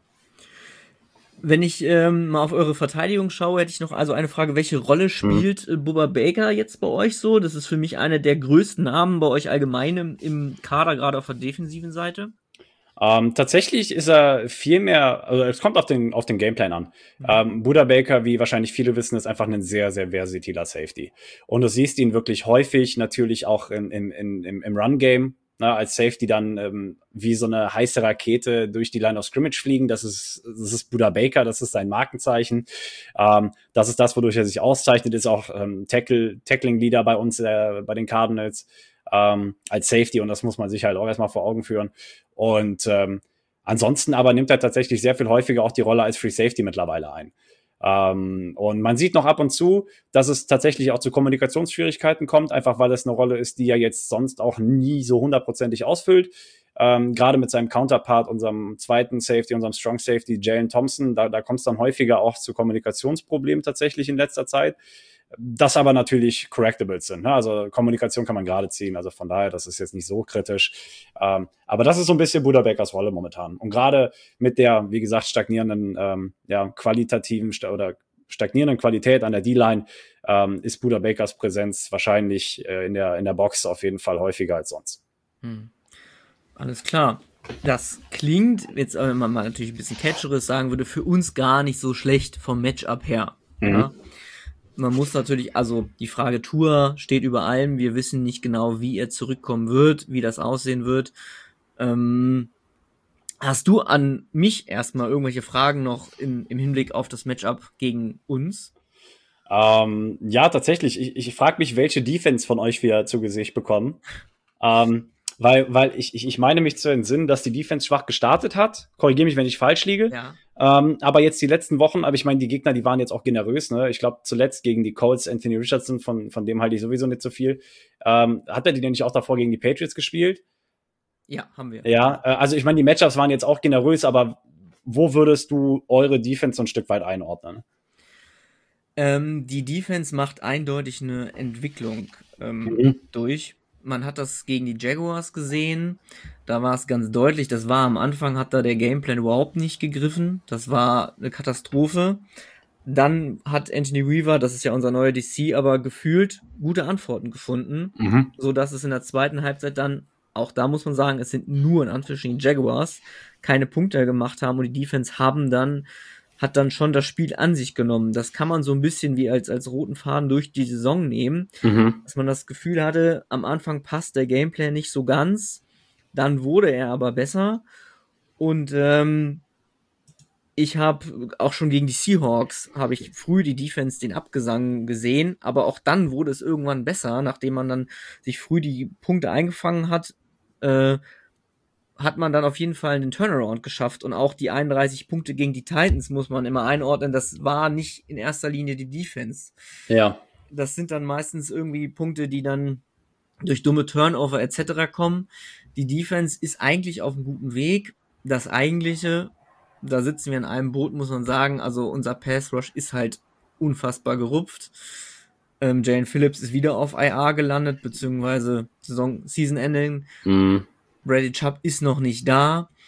Wenn ich ähm, mal auf eure Verteidigung schaue, hätte ich noch also eine Frage, welche Rolle spielt äh, Bubba Baker jetzt bei euch so? Das ist für mich einer der größten Namen bei euch allgemein im, im Kader, gerade auf der defensiven Seite. Ähm, tatsächlich ist er viel mehr, also es kommt auf den, auf den Gameplan an. Mhm. Ähm, Budda Baker, wie wahrscheinlich viele wissen, ist einfach ein sehr, sehr versatiler Safety. Und du siehst ihn wirklich häufig, natürlich auch in, in, in, im, im Run-Game, ne, als Safety dann ähm, wie so eine heiße Rakete durch die Line of Scrimmage fliegen. Das ist, das ist Budda Baker, das ist sein Markenzeichen. Ähm, das ist das, wodurch er sich auszeichnet, ist auch ähm, Tackle, Tackling-Leader bei uns, äh, bei den Cardinals. Ähm, als Safety, und das muss man sich halt auch erstmal vor Augen führen. Und ähm, ansonsten aber nimmt er tatsächlich sehr viel häufiger auch die Rolle als Free Safety mittlerweile ein. Ähm, und man sieht noch ab und zu, dass es tatsächlich auch zu Kommunikationsschwierigkeiten kommt, einfach weil es eine Rolle ist, die er jetzt sonst auch nie so hundertprozentig ausfüllt. Ähm, gerade mit seinem Counterpart, unserem zweiten Safety, unserem Strong Safety, Jalen Thompson, da, da kommt es dann häufiger auch zu Kommunikationsproblemen tatsächlich in letzter Zeit. Das aber natürlich Correctables sind. Ne? Also Kommunikation kann man gerade ziehen. Also von daher, das ist jetzt nicht so kritisch. Ähm, aber das ist so ein bisschen Budda Bakers Rolle momentan. Und gerade mit der, wie gesagt, stagnierenden, ähm, ja, qualitativen sta- oder stagnierenden Qualität an der D-Line ähm, ist Budda Bakers Präsenz wahrscheinlich äh, in der in der Box auf jeden Fall häufiger als sonst. Hm. Alles klar. Das klingt, jetzt wenn man mal natürlich ein bisschen catcheres sagen würde, für uns gar nicht so schlecht vom Matchup her. Mhm. Ja? Man muss natürlich, also die Frage Tour steht über allem. Wir wissen nicht genau, wie er zurückkommen wird, wie das aussehen wird. Ähm, hast du an mich erstmal irgendwelche Fragen noch im, im Hinblick auf das Matchup gegen uns? Ähm, ja, tatsächlich. Ich, ich frage mich, welche Defense von euch wir zu Gesicht bekommen. ähm, weil weil ich, ich, ich meine mich zu entsinnen, dass die Defense schwach gestartet hat. Korrigiere mich, wenn ich falsch liege. Ja. Ähm, aber jetzt die letzten Wochen, aber ich meine, die Gegner, die waren jetzt auch generös, ne? Ich glaube, zuletzt gegen die Colts, Anthony Richardson, von, von dem halte ich sowieso nicht so viel. Ähm, hat er die denn nicht auch davor gegen die Patriots gespielt? Ja, haben wir. Ja, äh, also ich meine, die Matchups waren jetzt auch generös, aber wo würdest du eure Defense so ein Stück weit einordnen? Ähm, die Defense macht eindeutig eine Entwicklung ähm, Mhm. durch. Man hat das gegen die Jaguars gesehen, da war es ganz deutlich, das war am Anfang, hat da der Gameplan überhaupt nicht gegriffen, das war eine Katastrophe. Dann hat Anthony Weaver, das ist ja unser neuer D C, aber gefühlt gute Antworten gefunden, Mhm. so dass es in der zweiten Halbzeit dann, auch da muss man sagen, es sind nur in Anführungsstrichen die Jaguars, keine Punkte gemacht haben und die Defense haben dann hat dann schon das Spiel an sich genommen. Das kann man so ein bisschen wie als, als roten Faden durch die Saison nehmen, Mhm. dass man das Gefühl hatte, am Anfang passt der Gameplan nicht so ganz, dann wurde er aber besser und ähm, ich habe auch schon gegen die Seahawks, habe ich früh die Defense den Abgesang gesehen, aber auch dann wurde es irgendwann besser, nachdem man dann sich früh die Punkte eingefangen hat, äh, hat man dann auf jeden Fall einen Turnaround geschafft und auch die einunddreißig Punkte gegen die Titans muss man immer einordnen, das war nicht in erster Linie die Defense. Ja. Das sind dann meistens irgendwie Punkte, die dann durch dumme Turnover et cetera kommen. Die Defense ist eigentlich auf einem guten Weg. Das Eigentliche, da sitzen wir in einem Boot, muss man sagen, also unser Pass Rush ist halt unfassbar gerupft. Ähm, Jalen Phillips ist wieder auf I R gelandet, beziehungsweise Saison, Season Ending. Mhm. Brady Chubb ist noch nicht da.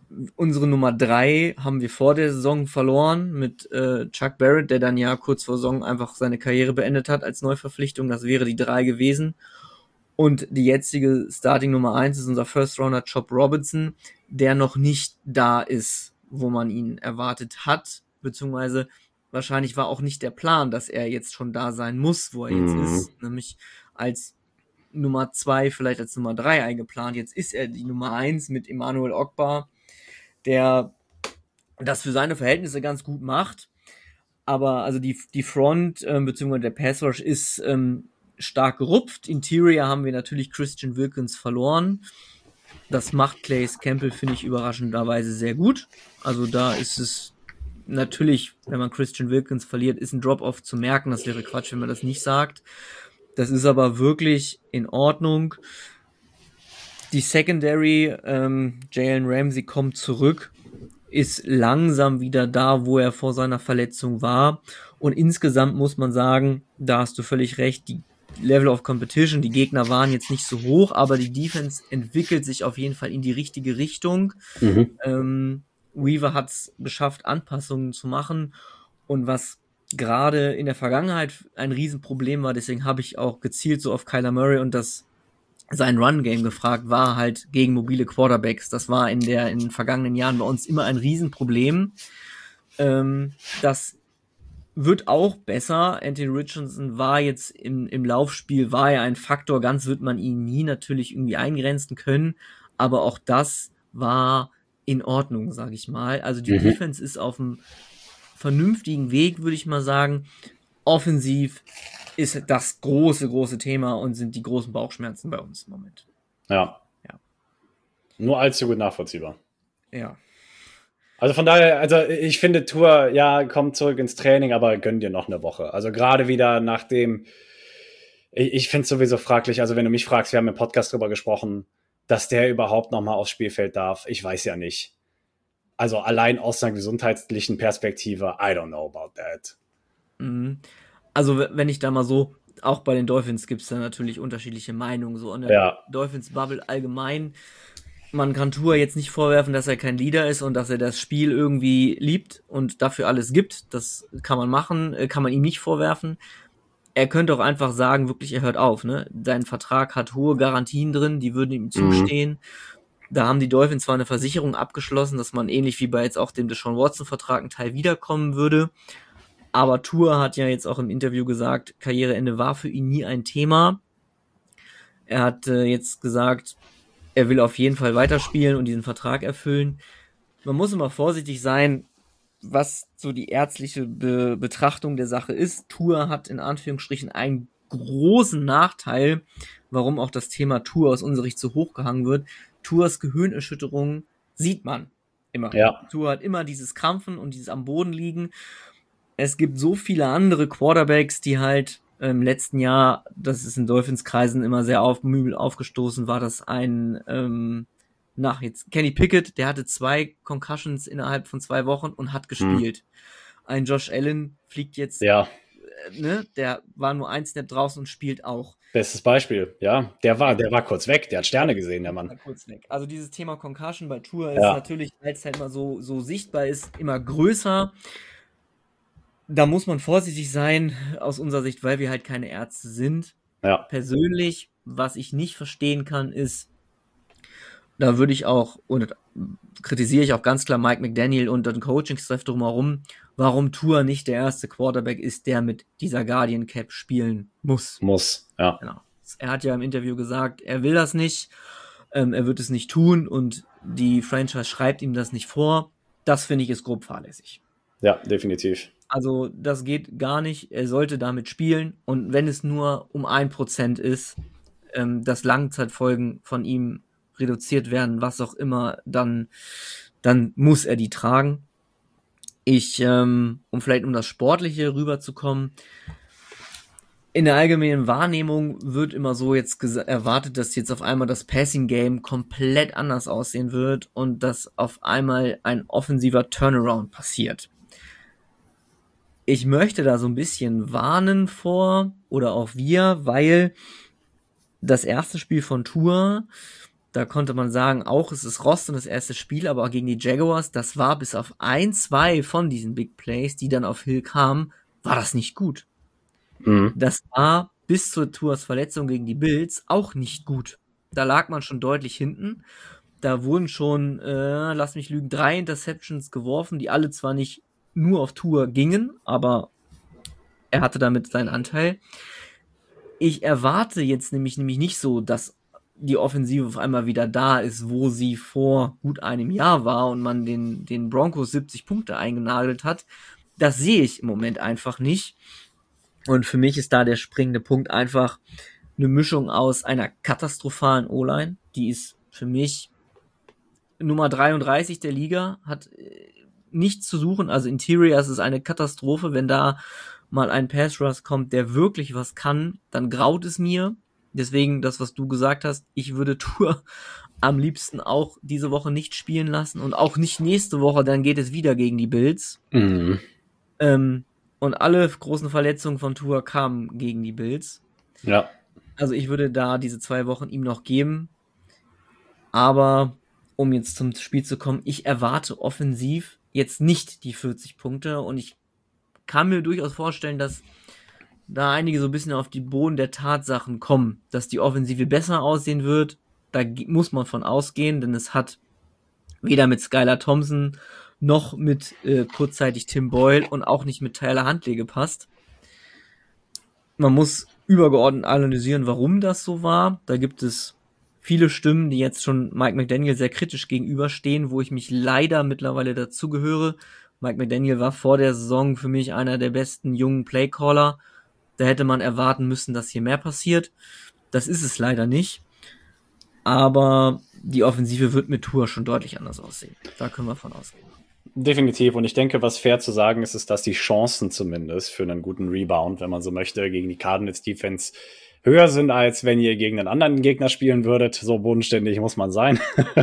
unsere Nummer drei haben wir vor der Saison verloren mit äh, Chuck Barrett, der dann ja kurz vor Saison einfach seine Karriere beendet hat als Neuverpflichtung. Das wäre die drei gewesen. Und die jetzige Starting Nummer eins ist unser First Rounder Chop Robinson, der noch nicht da ist, wo man ihn erwartet hat, beziehungsweise wahrscheinlich war auch nicht der Plan, dass er jetzt schon da sein muss, wo er jetzt Mhm. ist, nämlich als Nummer zwei, vielleicht als Nummer drei eingeplant. Jetzt ist er die Nummer eins mit Emmanuel Ogba, der das für seine Verhältnisse ganz gut macht. Aber also die, die Front ähm, beziehungsweise der Pass Rush ist ähm, stark gerupft. Interior haben wir natürlich Christian Wilkins verloren. Das macht Calais Campbell, finde ich, überraschenderweise sehr gut. Also da ist es natürlich, wenn man Christian Wilkins verliert, ist ein Drop-Off zu merken. Das wäre Quatsch, wenn man das nicht sagt. Das ist aber wirklich in Ordnung. Die Secondary, ähm, Jalen Ramsey kommt zurück, ist langsam wieder da, wo er vor seiner Verletzung war. Und insgesamt muss man sagen, da hast du völlig recht, die Level of Competition, die Gegner waren jetzt nicht so hoch, aber die Defense entwickelt sich auf jeden Fall in die richtige Richtung. Mhm. Ähm, Weaver hat es geschafft, Anpassungen zu machen. Und was gerade in der Vergangenheit ein Riesenproblem war, deswegen habe ich auch gezielt so auf Kyler Murray und das sein Run-Game gefragt, war halt gegen mobile Quarterbacks. Das war in der in den vergangenen Jahren bei uns immer ein Riesenproblem. Ähm, das wird auch besser. Anthony Richardson war jetzt im, im Laufspiel, war er ein Faktor. Ganz wird man ihn nie natürlich irgendwie eingrenzen können. Aber auch das war in Ordnung, sage ich mal. Also die Mhm. Defense ist auf einem vernünftigen Weg, würde ich mal sagen. Offensiv ist das große, große Thema und sind die großen Bauchschmerzen bei uns im Moment. Ja. Ja. Nur allzu gut nachvollziehbar. Ja. Also von daher, also ich finde Tour, ja, komm zurück ins Training, aber gönn dir noch eine Woche. Also gerade wieder nach dem, ich, ich finde es sowieso fraglich, also wenn du mich fragst, wir haben im Podcast drüber gesprochen, dass der überhaupt nochmal aufs Spielfeld darf. Ich weiß ja nicht. Also allein aus einer gesundheitlichen Perspektive, I don't know about that. Mhm. Also w- wenn ich da mal so, auch bei den Dolphins gibt es da natürlich unterschiedliche Meinungen, so an der Ja. Dolphins-Bubble allgemein. Man kann Tua jetzt nicht vorwerfen, dass er kein Leader ist und dass er das Spiel irgendwie liebt und dafür alles gibt. Das kann man machen, äh, kann man ihm nicht vorwerfen. Er könnte auch einfach sagen, wirklich, er hört auf. Ne? Sein Vertrag hat hohe Garantien drin, die würden ihm zustehen. Da haben die Dolphins zwar eine Versicherung abgeschlossen, dass man ähnlich wie bei jetzt auch dem Deshaun Watson-Vertrag einen Teil wiederkommen würde. Aber Tua hat ja jetzt auch im Interview gesagt, Karriereende war für ihn nie ein Thema. Er hat äh, jetzt gesagt, er will auf jeden Fall weiterspielen und diesen Vertrag erfüllen. Man muss immer vorsichtig sein, was so die ärztliche Be- Betrachtung der Sache ist. Tua hat in Anführungsstrichen einen großen Nachteil, warum auch das Thema Tua aus unserer Sicht so hochgehangen wird. Tuas Gehirnerschütterung sieht man immer. Ja. Tua hat immer dieses Krampfen und dieses am Boden liegen. Es gibt so viele andere Quarterbacks, die halt im letzten Jahr, das ist in Dolphins-Kreisen immer sehr auf, aufgestoßen, war das ein, ähm, nach jetzt Kenny Pickett, der hatte zwei Concussions innerhalb von zwei Wochen und hat gespielt. Ein Josh Allen fliegt jetzt, Ja, äh, ne, der war nur ein Snap draußen und spielt auch. bestes Beispiel. Ja, der war, der war kurz weg. Der hat Sterne gesehen, der Mal Mann. kurz weg. Also dieses Thema Concussion bei Tour ist Ja. natürlich, weil es halt immer so, so sichtbar ist, immer größer. Da muss man vorsichtig sein, aus unserer Sicht, weil wir halt keine Ärzte sind. Ja, Persönlich, was ich nicht verstehen kann, ist, da würde ich auch, und kritisiere ich auch ganz klar Mike McDaniel und den Coaching-Staff drumherum, warum Tua nicht der erste Quarterback ist, der mit dieser Guardian Cap spielen muss. muss. Ja, Genau. Er hat ja im Interview gesagt, er will das nicht, ähm, er wird es nicht tun und die Franchise schreibt ihm das nicht vor. Das finde ich ist grob fahrlässig. ja, definitiv. Also das geht gar nicht. Er sollte damit spielen und wenn es nur um ein Prozent ist, ähm, dass Langzeitfolgen von ihm reduziert werden, was auch immer, dann, dann muss er die tragen. Ich, ähm, um vielleicht um das Sportliche rüberzukommen, in der allgemeinen Wahrnehmung wird immer so jetzt gesa- erwartet, dass jetzt auf einmal das Passing-Game komplett anders aussehen wird und dass auf einmal ein offensiver Turnaround passiert. Ich möchte da so ein bisschen warnen vor, oder auch wir, weil das erste Spiel von Tour Da konnte man sagen, auch es ist Rost und das erste Spiel, aber auch gegen die Jaguars, das war bis auf ein, zwei von diesen Big Plays, die dann auf Hill kamen, war das nicht gut. Mhm. Das war bis zur Tours Verletzung gegen die Bills auch nicht gut. Da lag man schon deutlich hinten. Da wurden schon, äh, lass mich lügen, drei Interceptions geworfen, die alle zwar nicht nur auf Tour gingen, aber er hatte damit seinen Anteil. Ich erwarte jetzt nämlich, nämlich nicht so, dass die Offensive auf einmal wieder da ist, wo sie vor gut einem Jahr war und man den, den Broncos siebzig Punkte eingenagelt hat. Das sehe ich im Moment einfach nicht. Und für mich ist da der springende Punkt einfach eine Mischung aus einer katastrophalen O-Line, die ist für mich Nummer dreiunddreißig der Liga, hat nichts zu suchen, also Interior ist eine Katastrophe, wenn da mal ein Pass-Rush kommt, der wirklich was kann, dann graut es mir. Deswegen das, was du gesagt hast, ich würde Tour am liebsten auch diese Woche nicht spielen lassen und auch nicht nächste Woche, dann geht es wieder gegen die Bills. Mhm. Ähm, und alle großen Verletzungen von Tour kamen gegen die Bills. Ja. Also ich würde da diese zwei Wochen ihm noch geben. Aber um jetzt zum Spiel zu kommen, ich erwarte offensiv jetzt nicht die vierzig Punkte und ich kann mir durchaus vorstellen, dass da einige so ein bisschen auf die Boden der Tatsachen kommen, dass die Offensive besser aussehen wird. Da muss man von ausgehen, denn es hat weder mit Skylar Thompson noch mit äh, kurzzeitig Tim Boyle und auch nicht mit Tyler Huntley gepasst. Man muss übergeordnet analysieren, warum das so war. Da gibt es viele Stimmen, die jetzt schon Mike McDaniel sehr kritisch gegenüberstehen, wo ich mich leider mittlerweile dazugehöre. Mike McDaniel war vor der Saison für mich einer der besten jungen Playcaller. Da hätte man erwarten müssen, dass hier mehr passiert. Das ist es leider nicht. Aber die Offensive wird mit Tour schon deutlich anders aussehen. Da können wir von ausgehen. Definitiv. Und ich denke, was fair zu sagen ist, ist, dass die Chancen zumindest für einen guten Rebound, wenn man so möchte, gegen die Cardinals Defense höher sind, als wenn ihr gegen einen anderen Gegner spielen würdet. So bodenständig muss man sein.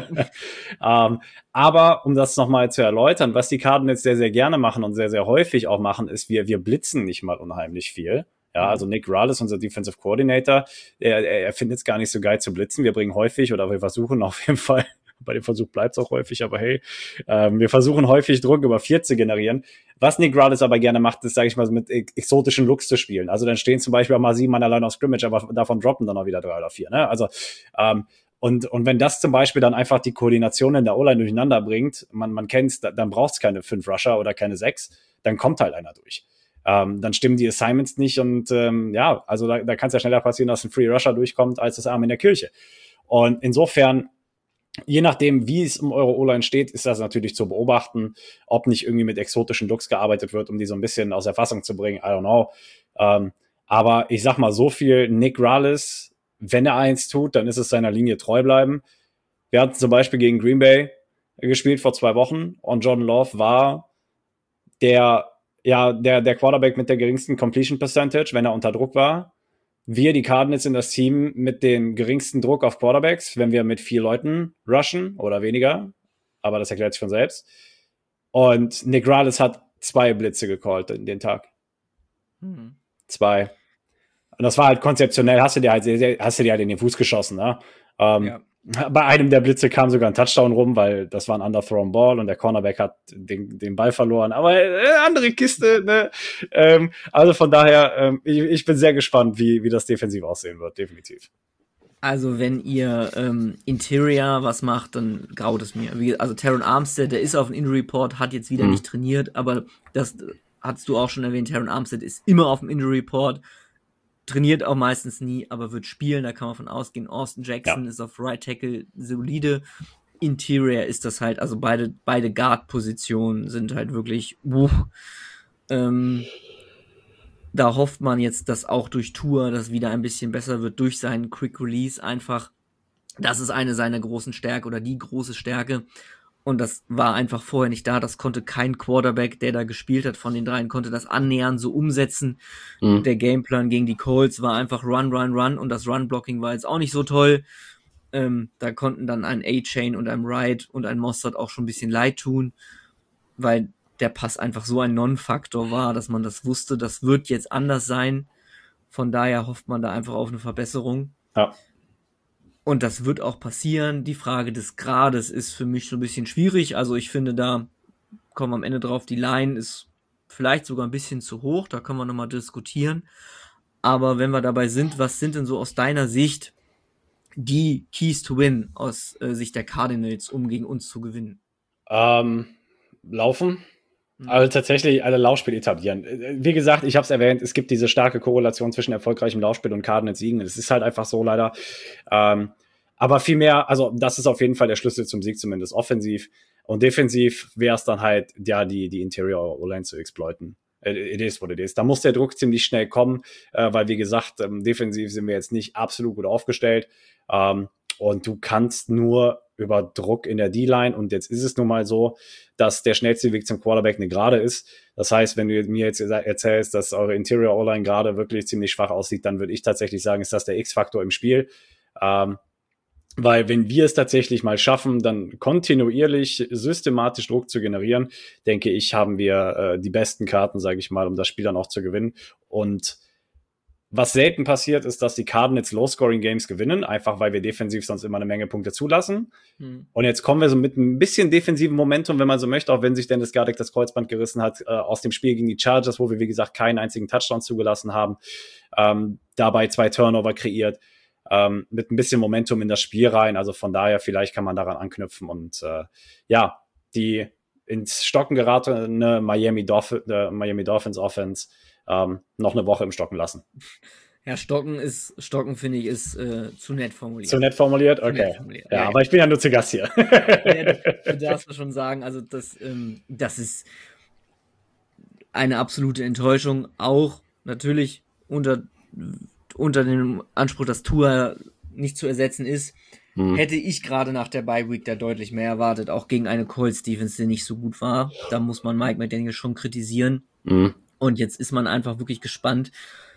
ähm, aber um das nochmal zu erläutern, was die Cardinals sehr, sehr gerne machen und sehr, sehr häufig auch machen, ist, wir, wir blitzen nicht mal unheimlich viel. Ja, also Nick Rallis, unser Defensive Coordinator, er, er findet es gar nicht so geil zu blitzen. Wir bringen häufig oder wir versuchen auf jeden Fall, bei dem Versuch bleibt es auch häufig, aber hey, ähm, wir versuchen häufig Druck über vier zu generieren. Was Nick Rallis aber gerne macht, ist, sage ich mal, mit exotischen Looks zu spielen. Also dann stehen zum Beispiel auch mal sieben Mann allein auf Scrimmage, aber davon droppen dann auch wieder drei oder vier. Ne? Also ähm, und und wenn das zum Beispiel dann einfach die Koordination in der O-Line durcheinander bringt, man man kennt's, dann braucht es keine fünf Rusher oder keine sechs, dann kommt halt einer durch. Ähm, dann stimmen die Assignments nicht und ähm, ja, also da, da kann es ja schneller passieren, dass ein Free Rusher durchkommt, als das Arm in der Kirche. Und insofern, je nachdem, wie es um eure O-Line steht, ist das natürlich zu beobachten, ob nicht irgendwie mit exotischen Looks gearbeitet wird, um die so ein bisschen aus der Fassung zu bringen. I don't know. Ähm, aber ich sag mal so viel, Nick Rallis, wenn er eins tut, dann ist es seiner Linie treu bleiben. Wir hatten zum Beispiel gegen Green Bay gespielt vor zwei Wochen und Jordan Love war der ja, der, der Quarterback mit der geringsten Completion Percentage, wenn er unter Druck war. Wir, die Cardinals, sind das Team mit dem geringsten Druck auf Quarterbacks, wenn wir mit vier Leuten rushen oder weniger. Aber das erklärt sich von selbst. Und Nick Rallis hat zwei Blitze gecallt in den Tag. Hm. Zwei. Und das war halt konzeptionell, hast du dir halt, hast du dir halt in den Fuß geschossen, ne? Ähm, ja. Bei einem der Blitze kam sogar ein Touchdown rum, weil das war ein underthrown Ball und der Cornerback hat den, den Ball verloren. Aber äh, andere Kiste, ne? Ähm, also von daher, ähm, ich, ich bin sehr gespannt, wie, wie das defensiv aussehen wird, definitiv. Also wenn ihr ähm, Interior was macht, dann graut es mir. Wie, also Terron Armstead, der ist auf dem Injury Report, hat jetzt wieder hm. nicht trainiert, aber das hast du auch schon erwähnt, Terron Armstead ist immer auf dem Injury Report. Trainiert auch meistens nie, aber wird spielen, da kann man von ausgehen. Austin Jackson ja. ist auf Right Tackle solide. Interior ist das halt, also beide, beide Guard-Positionen sind halt wirklich, uh, ähm, da hofft man jetzt, dass auch durch Tour das wieder ein bisschen besser wird, durch seinen Quick Release einfach. Das ist eine seiner großen Stärke oder die große Stärke. Und das war einfach vorher nicht da. Das konnte kein Quarterback, der da gespielt hat von den dreien, konnte das annähernd so umsetzen. Mhm. Der Gameplan gegen die Colts war einfach Run, Run, Run. Und das Run-Blocking war jetzt auch nicht so toll. Ähm, da konnten dann ein A-Chain und ein Wright und ein Mossad auch schon ein bisschen leid tun, weil der Pass einfach so ein Non-Faktor war, dass man das wusste, das wird jetzt anders sein. Von daher hofft man da einfach auf eine Verbesserung. Ja. Und das wird auch passieren. Die Frage des Grades ist für mich so ein bisschen schwierig. Also ich finde, da kommen wir am Ende drauf, die Line ist vielleicht sogar ein bisschen zu hoch. Da können wir nochmal diskutieren. Aber wenn wir dabei sind, was sind denn so aus deiner Sicht die Keys to Win aus äh, Sicht der Cardinals, um gegen uns zu gewinnen? Ähm, laufen. Also tatsächlich alle Laufspiel etablieren. Wie gesagt, ich habe es erwähnt, es gibt diese starke Korrelation zwischen erfolgreichem Laufspiel und Cardinals Siegen. Es ist halt einfach so leider. Ähm, aber vielmehr, also das ist auf jeden Fall der Schlüssel zum Sieg, zumindest offensiv. Und defensiv wäre es dann halt, ja, die, die Interior O-Line zu exploiten. It is what it is. Da muss der Druck ziemlich schnell kommen, äh, weil wie gesagt, ähm, defensiv sind wir jetzt nicht absolut gut aufgestellt. Ähm, und du kannst nur über Druck in der D-Line, und jetzt ist es nun mal so, dass der schnellste Weg zum Quarterback eine Gerade ist. Das heißt, wenn du mir jetzt erzählst, dass eure Interior O-Line gerade wirklich ziemlich schwach aussieht, dann würde ich tatsächlich sagen, ist das der X-Faktor im Spiel. Ähm, weil wenn wir es tatsächlich mal schaffen, dann kontinuierlich, systematisch Druck zu generieren, denke ich, haben wir äh, die besten Karten, sage ich mal, um das Spiel dann auch zu gewinnen. Und was selten passiert, ist, dass die Cardinals Low-Scoring-Games gewinnen, einfach weil wir defensiv sonst immer eine Menge Punkte zulassen. Hm. Und jetzt kommen wir so mit ein bisschen defensiven Momentum, wenn man so möchte, auch wenn sich Dennis Gardeck das Kreuzband gerissen hat, äh, aus dem Spiel gegen die Chargers, wo wir, wie gesagt, keinen einzigen Touchdown zugelassen haben, ähm, dabei zwei Turnover kreiert, ähm, mit ein bisschen Momentum in das Spiel rein. Also von daher, vielleicht kann man daran anknüpfen und äh, ja, die ins Stocken geratene Miami, Dolph- äh, Miami Dolphins Offense Ähm, noch eine Woche im Stocken lassen. Ja, Stocken ist, Stocken finde ich, ist äh, zu nett formuliert. Zu nett formuliert? Okay. Nett formuliert. Ja, Ja, aber ja. Ich bin ja nur zu Gast hier. Ja, du, du darfst schon sagen, also das, ähm, das ist eine absolute Enttäuschung, auch natürlich unter, unter dem Anspruch, dass Tua nicht zu ersetzen ist. Hm. Hätte ich gerade nach der Bye-Week da deutlich mehr erwartet, auch gegen eine Colts Defense, die nicht so gut war. Da muss man Mike McDaniel schon kritisieren. Hm. Und jetzt ist man einfach wirklich gespannt,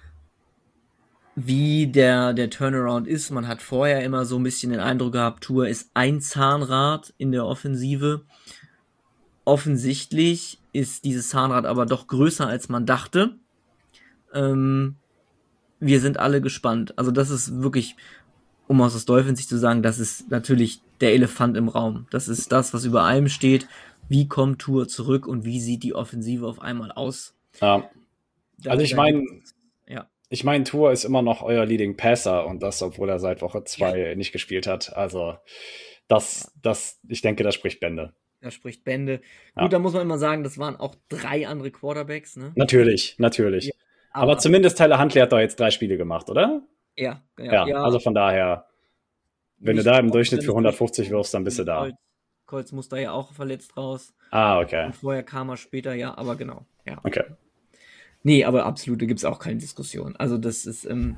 wie der, der Turnaround ist. Man hat vorher immer so ein bisschen den Eindruck gehabt, Tua ist ein Zahnrad in der Offensive. Offensichtlich ist dieses Zahnrad aber doch größer, als man dachte. Ähm, wir sind alle gespannt. Also das ist wirklich, um aus der Dolphins Sicht zu sagen, das ist natürlich der Elefant im Raum. Das ist das, was über allem steht. Wie kommt Tua zurück und wie sieht die Offensive auf einmal aus? Ja. Also ich meine, ja. ich meine, Tua ist immer noch euer Leading Passer, und das, obwohl er seit Woche zwei ja. nicht gespielt hat. Also das, das, ich denke, das spricht Bände. Das spricht Bände. Ja. Gut, da muss man immer sagen, das waren auch drei andere Quarterbacks, ne? Natürlich, natürlich. Ja, aber, aber zumindest Tyler Huntley hat doch jetzt drei Spiele gemacht, oder? Ja, ja. Ja, ja. Also von daher, wenn du da im Durchschnitt für hundertfünfzig wirfst, dann bist du da. Colts muss da ja auch verletzt raus. Ah, okay. Und vorher kam er später, ja, aber genau. Ja. Okay. Nee, aber absolut, da gibt es auch keine Diskussion. Also das ist, ähm,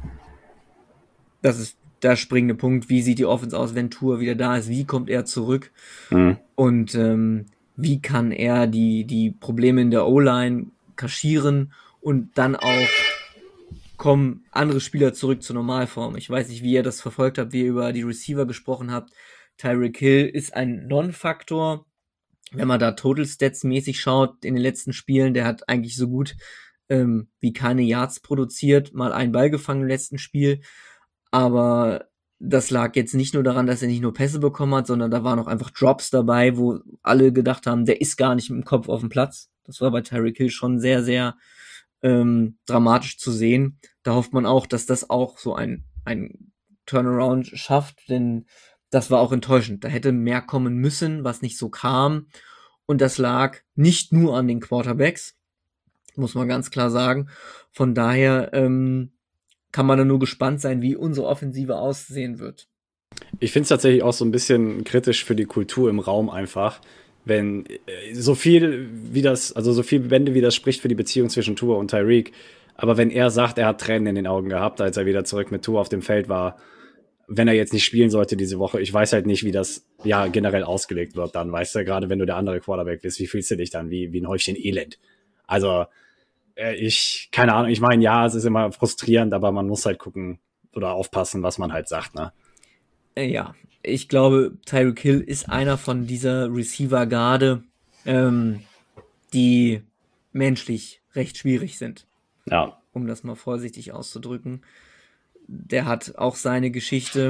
das ist der springende Punkt. Wie sieht die Offense aus, wenn Tua wieder da ist? Wie kommt er zurück? Mhm. Und ähm, wie kann er die, die Probleme in der O-Line kaschieren und dann auch kommen andere Spieler zurück zur Normalform? Ich weiß nicht, wie ihr das verfolgt habt, wie ihr über die Receiver gesprochen habt. Tyreek Hill ist ein Non-Faktor. Wenn man da Total Stats mäßig schaut in den letzten Spielen, der hat eigentlich so gut ähm, wie keine Yards produziert, mal einen Ball gefangen im letzten Spiel. Aber das lag jetzt nicht nur daran, dass er nicht nur Pässe bekommen hat, sondern da waren auch einfach Drops dabei, wo alle gedacht haben, der ist gar nicht mit dem Kopf auf dem Platz. Das war bei Tyreek Hill schon sehr, sehr ähm, dramatisch zu sehen. Da hofft man auch, dass das auch so ein, ein Turnaround schafft, denn das war auch enttäuschend. Da hätte mehr kommen müssen, was nicht so kam. Und das lag nicht nur an den Quarterbacks, muss man ganz klar sagen. Von daher ähm, kann man da nur gespannt sein, wie unsere Offensive aussehen wird. Ich finde es tatsächlich auch so ein bisschen kritisch für die Kultur im Raum einfach, wenn äh, so viel wie das, also so viel Wände wie das spricht für die Beziehung zwischen Tua und Tyreek, aber wenn er sagt, er hat Tränen in den Augen gehabt, als er wieder zurück mit Tua auf dem Feld war, wenn er jetzt nicht spielen sollte diese Woche, ich weiß halt nicht, wie das ja generell ausgelegt wird dann, weißt du, gerade wenn du der andere Quarterback bist, wie fühlst du dich dann, wie, wie ein Häufchen Elend? Also äh, ich, keine Ahnung, ich meine, ja, es ist immer frustrierend, aber man muss halt gucken oder aufpassen, was man halt sagt, ne? Ja, ich glaube, Tyreek Hill ist einer von dieser Receiver-Garde, ähm, die menschlich recht schwierig sind. Ja. Um das mal vorsichtig auszudrücken. Der hat auch seine Geschichte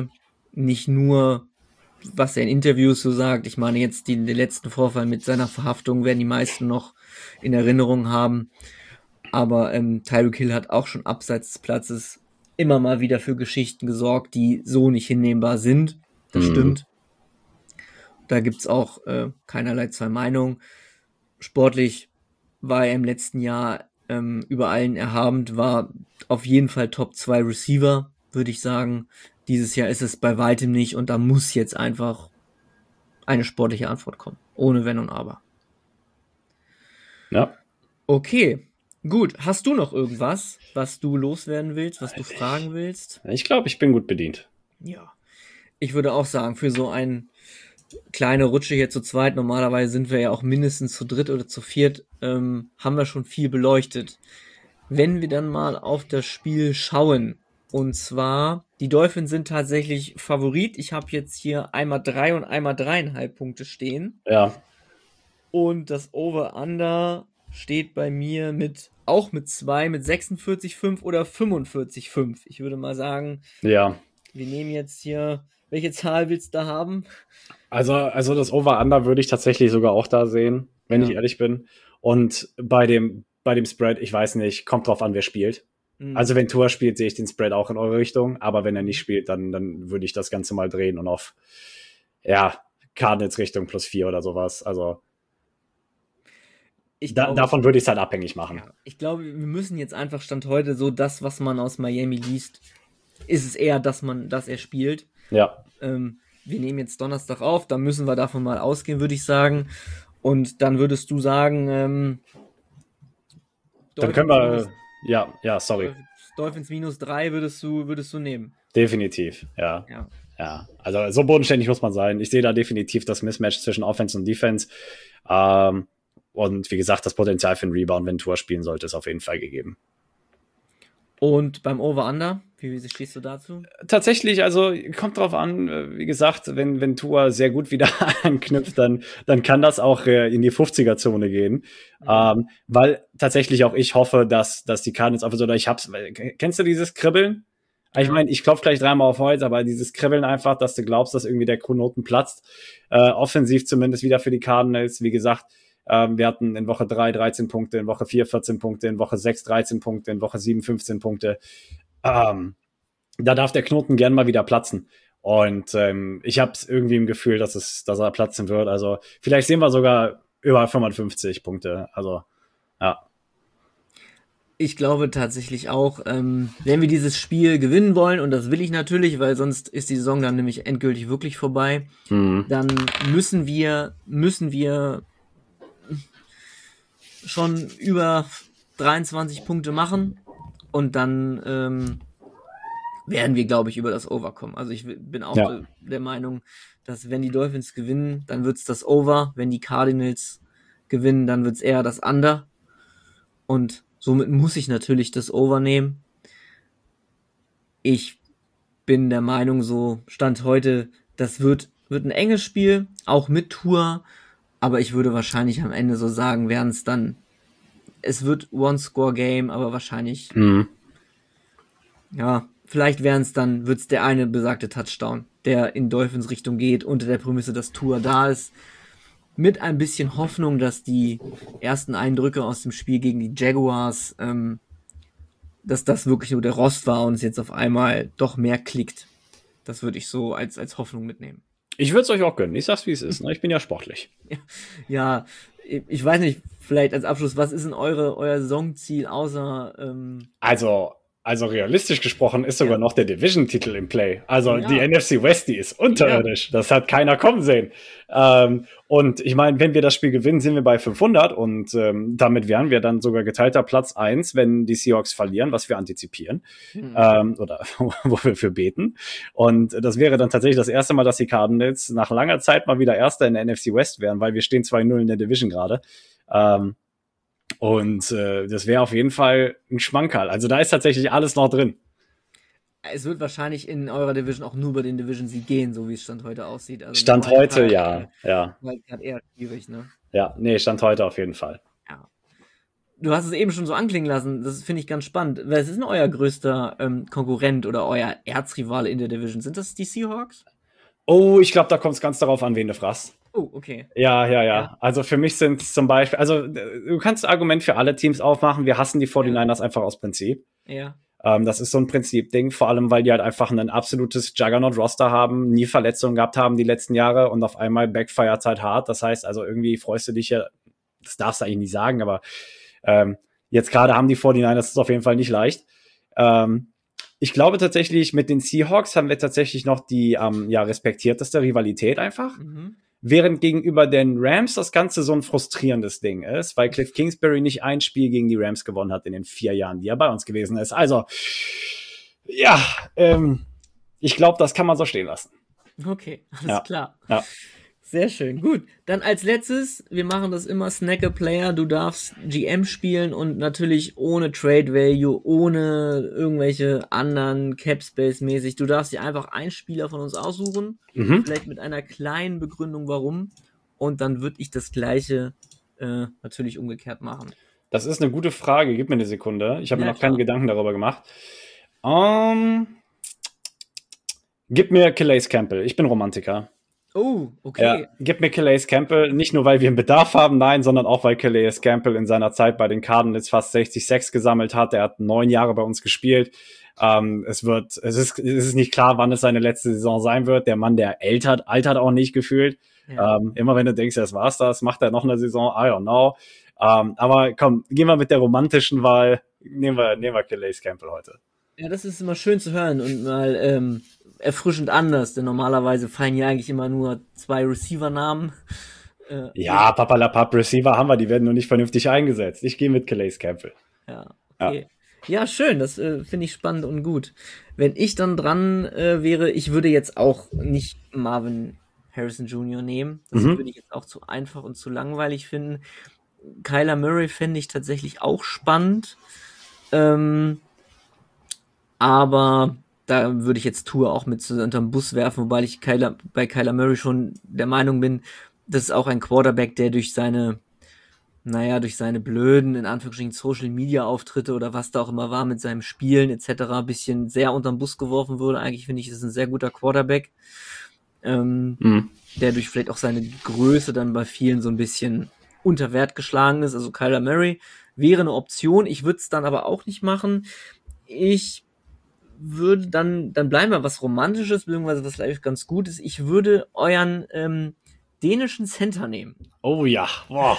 nicht nur, was er in Interviews so sagt. Ich meine, jetzt die, den letzten Vorfall mit seiner Verhaftung werden die meisten noch in Erinnerung haben. Aber ähm, Tyreek Hill hat auch schon abseits des Platzes immer mal wieder für Geschichten gesorgt, die so nicht hinnehmbar sind. Das Mhm. stimmt. Da gibt's auch äh, keinerlei zwei Meinungen. Sportlich war er im letzten Jahr ähm, über allen erhabend, war auf jeden Fall Top zwei Receiver, würde ich sagen. Dieses Jahr ist es bei weitem nicht und da muss jetzt einfach eine sportliche Antwort kommen. Ohne Wenn und Aber. Ja. Okay, gut. Hast du noch irgendwas, was du loswerden willst, was du fragen willst? Ich glaube, ich bin gut bedient. Ja. Ich würde auch sagen, für so eine kleine Rutsche hier zu zweit, normalerweise sind wir ja auch mindestens zu dritt oder zu viert, ähm, haben wir schon viel beleuchtet. Wenn wir dann mal auf das Spiel schauen, und zwar, die Dolphins sind tatsächlich Favorit. Ich habe jetzt hier einmal drei und einmal dreieinhalb Punkte stehen. Ja. Und das Over-Under steht bei mir mit, auch mit zwei, mit sechsundvierzig Komma fünf oder fünfundvierzig Komma fünf. Ich würde mal sagen, Ja. wir nehmen jetzt hier, welche Zahl willst du da haben? Also, also das Over-Under würde ich tatsächlich sogar auch da sehen, wenn Ja. ich ehrlich bin. Und bei dem, bei dem Spread, ich weiß nicht, kommt drauf an, wer spielt. Mhm. Also wenn Tua spielt, sehe ich den Spread auch in eure Richtung. Aber wenn er nicht spielt, dann, dann würde ich das Ganze mal drehen und auf, ja, Cardinals Richtung plus vier oder sowas. Also ich da, glaube, davon würde ich es halt abhängig machen. ja, ich glaube, wir müssen jetzt einfach Stand heute so das, was man aus Miami liest, ist es eher, dass man, dass er spielt. Ja. Ähm, wir nehmen jetzt Donnerstag auf, dann müssen wir davon mal ausgehen, würde ich sagen. Und dann würdest du sagen, ähm, Dann können wir, minus, ja, ja, sorry. Dolphins minus drei würdest du, würdest du nehmen. Definitiv, ja. Ja. Ja, also so bodenständig muss man sein. Ich sehe da definitiv das Mismatch zwischen Offense und Defense. Ähm, und wie gesagt, das Potenzial für einen Rebound, wenn Tua spielen sollte, ist auf jeden Fall gegeben. Und beim Over-Under, wie, wie stehst du dazu? Tatsächlich, also kommt drauf an, wie gesagt, wenn, wenn Tua sehr gut wieder anknüpft, dann, dann kann das auch äh, in die fünfziger-Zone gehen. Mhm. Ähm, weil tatsächlich auch ich hoffe, dass, dass die Cardinals einfach so, oder ich hab's, kennst du dieses Kribbeln? Ich meine, ich klopfe gleich dreimal auf Holz, aber dieses Kribbeln einfach, dass du glaubst, dass irgendwie der Knoten platzt. Äh, offensiv zumindest wieder für die Cardinals. Wie gesagt, ähm, wir hatten in Woche drei dreizehn Punkte, in Woche vier vierzehn Punkte, in Woche sechs dreizehn Punkte, in Woche sieben fünfzehn Punkte. Ähm, da darf der Knoten gern mal wieder platzen. Und ähm, ich habe es irgendwie im Gefühl, dass es, dass er platzen wird. Also vielleicht sehen wir sogar über fünfundfünfzig Punkte. Also, ja. Ich glaube tatsächlich auch, ähm, wenn wir dieses Spiel gewinnen wollen, und das will ich natürlich, weil sonst ist die Saison dann nämlich endgültig wirklich vorbei, Mhm. dann müssen wir, müssen wir schon über dreiundzwanzig Punkte machen und dann ähm, werden wir, glaube ich, über das Over kommen. Also ich bin auch Ja. der Meinung, dass wenn die Dolphins gewinnen, dann wird's das Over. Wenn die Cardinals gewinnen, dann wird's eher das Under. Und somit muss ich natürlich das Over nehmen. Ich bin der Meinung, so Stand heute, das wird, wird ein enges Spiel, auch mit Tour. Aber ich würde wahrscheinlich am Ende so sagen, werden es dann, es wird One-Score-Game, aber wahrscheinlich, Mhm. ja, vielleicht wären es dann, wird es der eine besagte Touchdown, der in Dolphins Richtung geht, unter der Prämisse, dass Tour da ist. Mit ein bisschen Hoffnung, dass die ersten Eindrücke aus dem Spiel gegen die Jaguars, ähm, dass das wirklich nur der Rost war und es jetzt auf einmal doch mehr klickt. Das würde ich so als, als Hoffnung mitnehmen. Ich würde es euch auch gönnen. Ich sag's, wie es ist. Ne? Ich bin ja sportlich. Ja, ich ich weiß nicht, vielleicht als Abschluss, was ist denn eure, euer Saisonziel außer, ähm, Also, also realistisch gesprochen ist sogar Ja. noch der Division-Titel im Play. Also Ja. die N F C West, die ist unterirdisch. Das hat keiner kommen sehen. Ähm, und ich meine, wenn wir das Spiel gewinnen, sind wir bei fünfhundert und ähm, damit wären wir dann sogar geteilter Platz eins, wenn die Seahawks verlieren, was wir antizipieren hm, ähm, oder wo wir für beten. Und das wäre dann tatsächlich das erste Mal, dass die Cardinals nach langer Zeit mal wieder Erster in der N F C West wären, weil wir stehen zwei null in der Division gerade. Ähm, und äh, das wäre auf jeden Fall ein Schmankerl. Also da ist tatsächlich alles noch drin. es wird wahrscheinlich in eurer Division auch nur über den Division-Sieg gehen, so wie es Stand heute aussieht. Also Stand eine heute, Wildcard, ja. Ja, äh, Wildcard eher schwierig, ne? ja. Nee, Stand heute auf jeden Fall. Ja. du hast es eben schon so anklingen lassen, das finde ich ganz spannend. Was ist denn euer größter ähm, Konkurrent oder euer Erzrivale in der Division? Sind das die Seahawks? Oh, ich glaube, da kommt es ganz darauf an, wen du fragst. Oh, okay. Ja, ja, ja, Ja. Also für mich sind es zum Beispiel, also du kannst ein Argument für alle Teams aufmachen, wir hassen die forty-niners einfach aus Prinzip. Ja. Ähm, das ist so ein Prinzipding, vor allem, weil die halt einfach ein absolutes Juggernaut-Roster haben, nie Verletzungen gehabt haben die letzten Jahre und auf einmal backfire's halt hart. Das heißt, also irgendwie freust du dich ja, das darfst du eigentlich nicht sagen, aber ähm, jetzt gerade haben die forty-niners es auf jeden Fall nicht leicht. Ähm, ich glaube tatsächlich, mit den Seahawks haben wir tatsächlich noch die ähm, ja, respektierteste Rivalität einfach. Mhm. Während gegenüber den Rams das Ganze so ein frustrierendes Ding ist, weil Cliff Kingsbury nicht ein Spiel gegen die Rams gewonnen hat in den vier Jahren, die er bei uns gewesen ist. Also, ja, ähm, ich glaube, das kann man so stehen lassen. Okay, alles Ja. klar. Ja. Sehr schön. Gut. Dann als letztes, wir machen das immer Snack a Player. Du darfst G M spielen und natürlich ohne Trade Value, ohne irgendwelche anderen Cap Space mäßig. Du darfst dir einfach einen Spieler von uns aussuchen. Mhm. Vielleicht mit einer kleinen Begründung, warum. Und dann würde ich das Gleiche äh, natürlich umgekehrt machen. Das ist eine gute Frage. Gib mir eine Sekunde. Ich habe Ja, mir noch keine klar. Gedanken darüber gemacht. Um, gib mir Calais Campbell. Ich bin Romantiker. Oh, okay. Ja, gib mir Calais Campbell, nicht nur, weil wir einen Bedarf haben, nein, sondern auch, weil Calais Campbell in seiner Zeit bei den Cardinals fast sechzig Sacks gesammelt hat. Er hat neun Jahre bei uns gespielt. Ähm, es wird, es ist, es ist nicht klar, wann es seine letzte Saison sein wird. Der Mann, der altert, altert auch nicht gefühlt. Ja. Ähm, immer wenn du denkst, das war's das, macht er noch eine Saison, I don't know. Ähm, aber komm, gehen wir mit der romantischen Wahl, nehmen wir, nehmen wir Calais Campbell heute. Ja, das ist immer schön zu hören und mal ähm, erfrischend anders, denn normalerweise fallen ja eigentlich immer nur zwei Receiver-Namen. Äh, Ja, Papalapap Receiver haben wir, die werden nur nicht vernünftig eingesetzt. Ich gehe mit Calais Campbell. Ja, okay. Ja, schön, das äh, finde ich spannend und gut. Wenn ich dann dran äh, wäre, ich würde jetzt auch nicht Marvin Harrison Junior nehmen. Das Mhm. würde ich jetzt auch zu einfach und zu langweilig finden. Kyler Murray fände ich tatsächlich auch spannend. Ähm, aber da würde ich jetzt Tour auch mit so unterm Bus werfen, wobei ich Kyler, bei Kyler Murray schon der Meinung bin, das ist auch ein Quarterback, der durch seine, naja, durch seine blöden, in Anführungsstrichen, Social-Media-Auftritte oder was da auch immer war mit seinem Spielen et cetera ein bisschen sehr unterm Bus geworfen wurde. Eigentlich finde ich, ist ein sehr guter Quarterback, ähm, Mhm. der durch vielleicht auch seine Größe dann bei vielen so ein bisschen unter Wert geschlagen ist. Also Kyler Murray wäre eine Option. Ich würde es dann aber auch nicht machen. Ich würde dann, dann bleiben wir was Romantisches, beziehungsweise was vielleicht ganz gut ist. Ich würde euren ähm, dänischen Center nehmen. Oh ja, boah.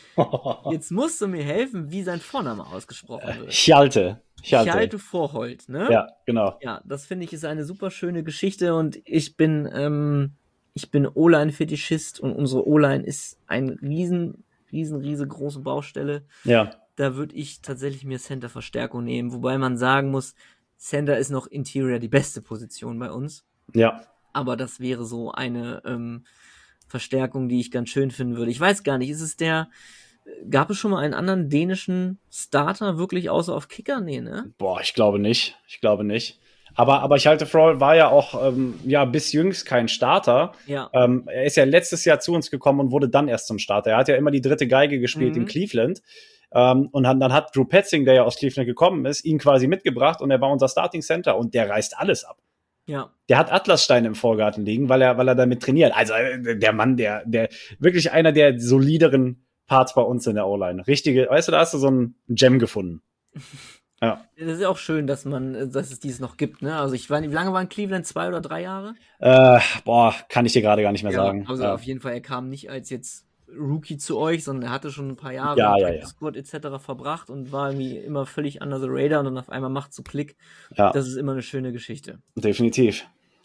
Jetzt musst du mir helfen, wie sein Vorname ausgesprochen wird. Hjalte. Hjalte. Hjalte Vorholt, ne? Ja, genau. Ja, das finde ich ist eine super schöne Geschichte und ich bin, ähm, ich bin O-Line-Fetischist und unsere O-Line ist ein riesen, riesen, riesengroße Baustelle. Ja. Da würde ich tatsächlich mir Center-Verstärkung nehmen, wobei man sagen muss, Center ist noch Interior die beste Position bei uns, Ja. aber das wäre so eine ähm, Verstärkung, die ich ganz schön finden würde. Ich weiß gar nicht, ist es der, gab es schon mal einen anderen dänischen Starter wirklich außer auf Kicker? Nee, ne? Boah, ich glaube nicht. Ich glaube nicht. Aber, aber ich halte Froll war ja auch ähm, ja bis jüngst kein Starter. Ja. Ähm, er ist ja letztes Jahr zu uns gekommen und wurde dann erst zum Starter. Er hat ja immer die dritte Geige gespielt Mhm. in Cleveland. Ähm, und dann, dann hat Drew Petzing, der ja aus Cleveland gekommen ist, ihn quasi mitgebracht und er war unser Starting Center und der reißt alles ab. Ja. Der hat Atlassteine im Vorgarten liegen, weil er, weil er damit trainiert. Also äh, der Mann, der, der wirklich einer der solideren Parts bei uns in der O-Line. Richtige, weißt du, da hast du so einen Gem gefunden. Ja. Das ist ja auch schön, dass man, dass es dieses noch gibt, ne? Also ich war, wie lange war in Cleveland? Zwei oder drei Jahre? Äh, boah, kann ich dir gerade gar nicht mehr sagen. Also Ja. auf jeden Fall, er kam nicht als jetzt Rookie zu euch, sondern er hatte schon ein paar Jahre Ja, im ja, Practice ja. Squad et cetera verbracht und war irgendwie immer völlig under the radar und dann auf einmal macht so Klick. Ja, Das ist immer eine schöne Geschichte. definitiv.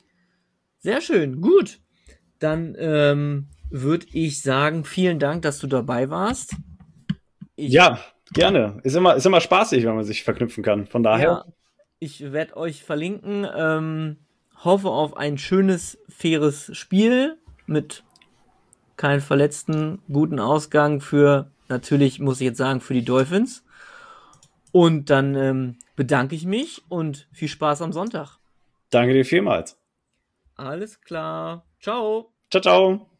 Sehr schön, gut. Dann ähm, würde ich sagen, vielen Dank, dass du dabei warst. Ich, Ja, gerne. Ist immer, ist immer spaßig, wenn man sich verknüpfen kann. Von daher. ja, ich werde euch verlinken. Ähm, hoffe auf ein schönes, faires Spiel mit keinen Verletzten, guten Ausgang für, natürlich muss ich jetzt sagen, für die Dolphins. Und dann ähm, bedanke ich mich und viel Spaß am Sonntag. Danke dir vielmals. Alles klar. Ciao. Ciao, ciao.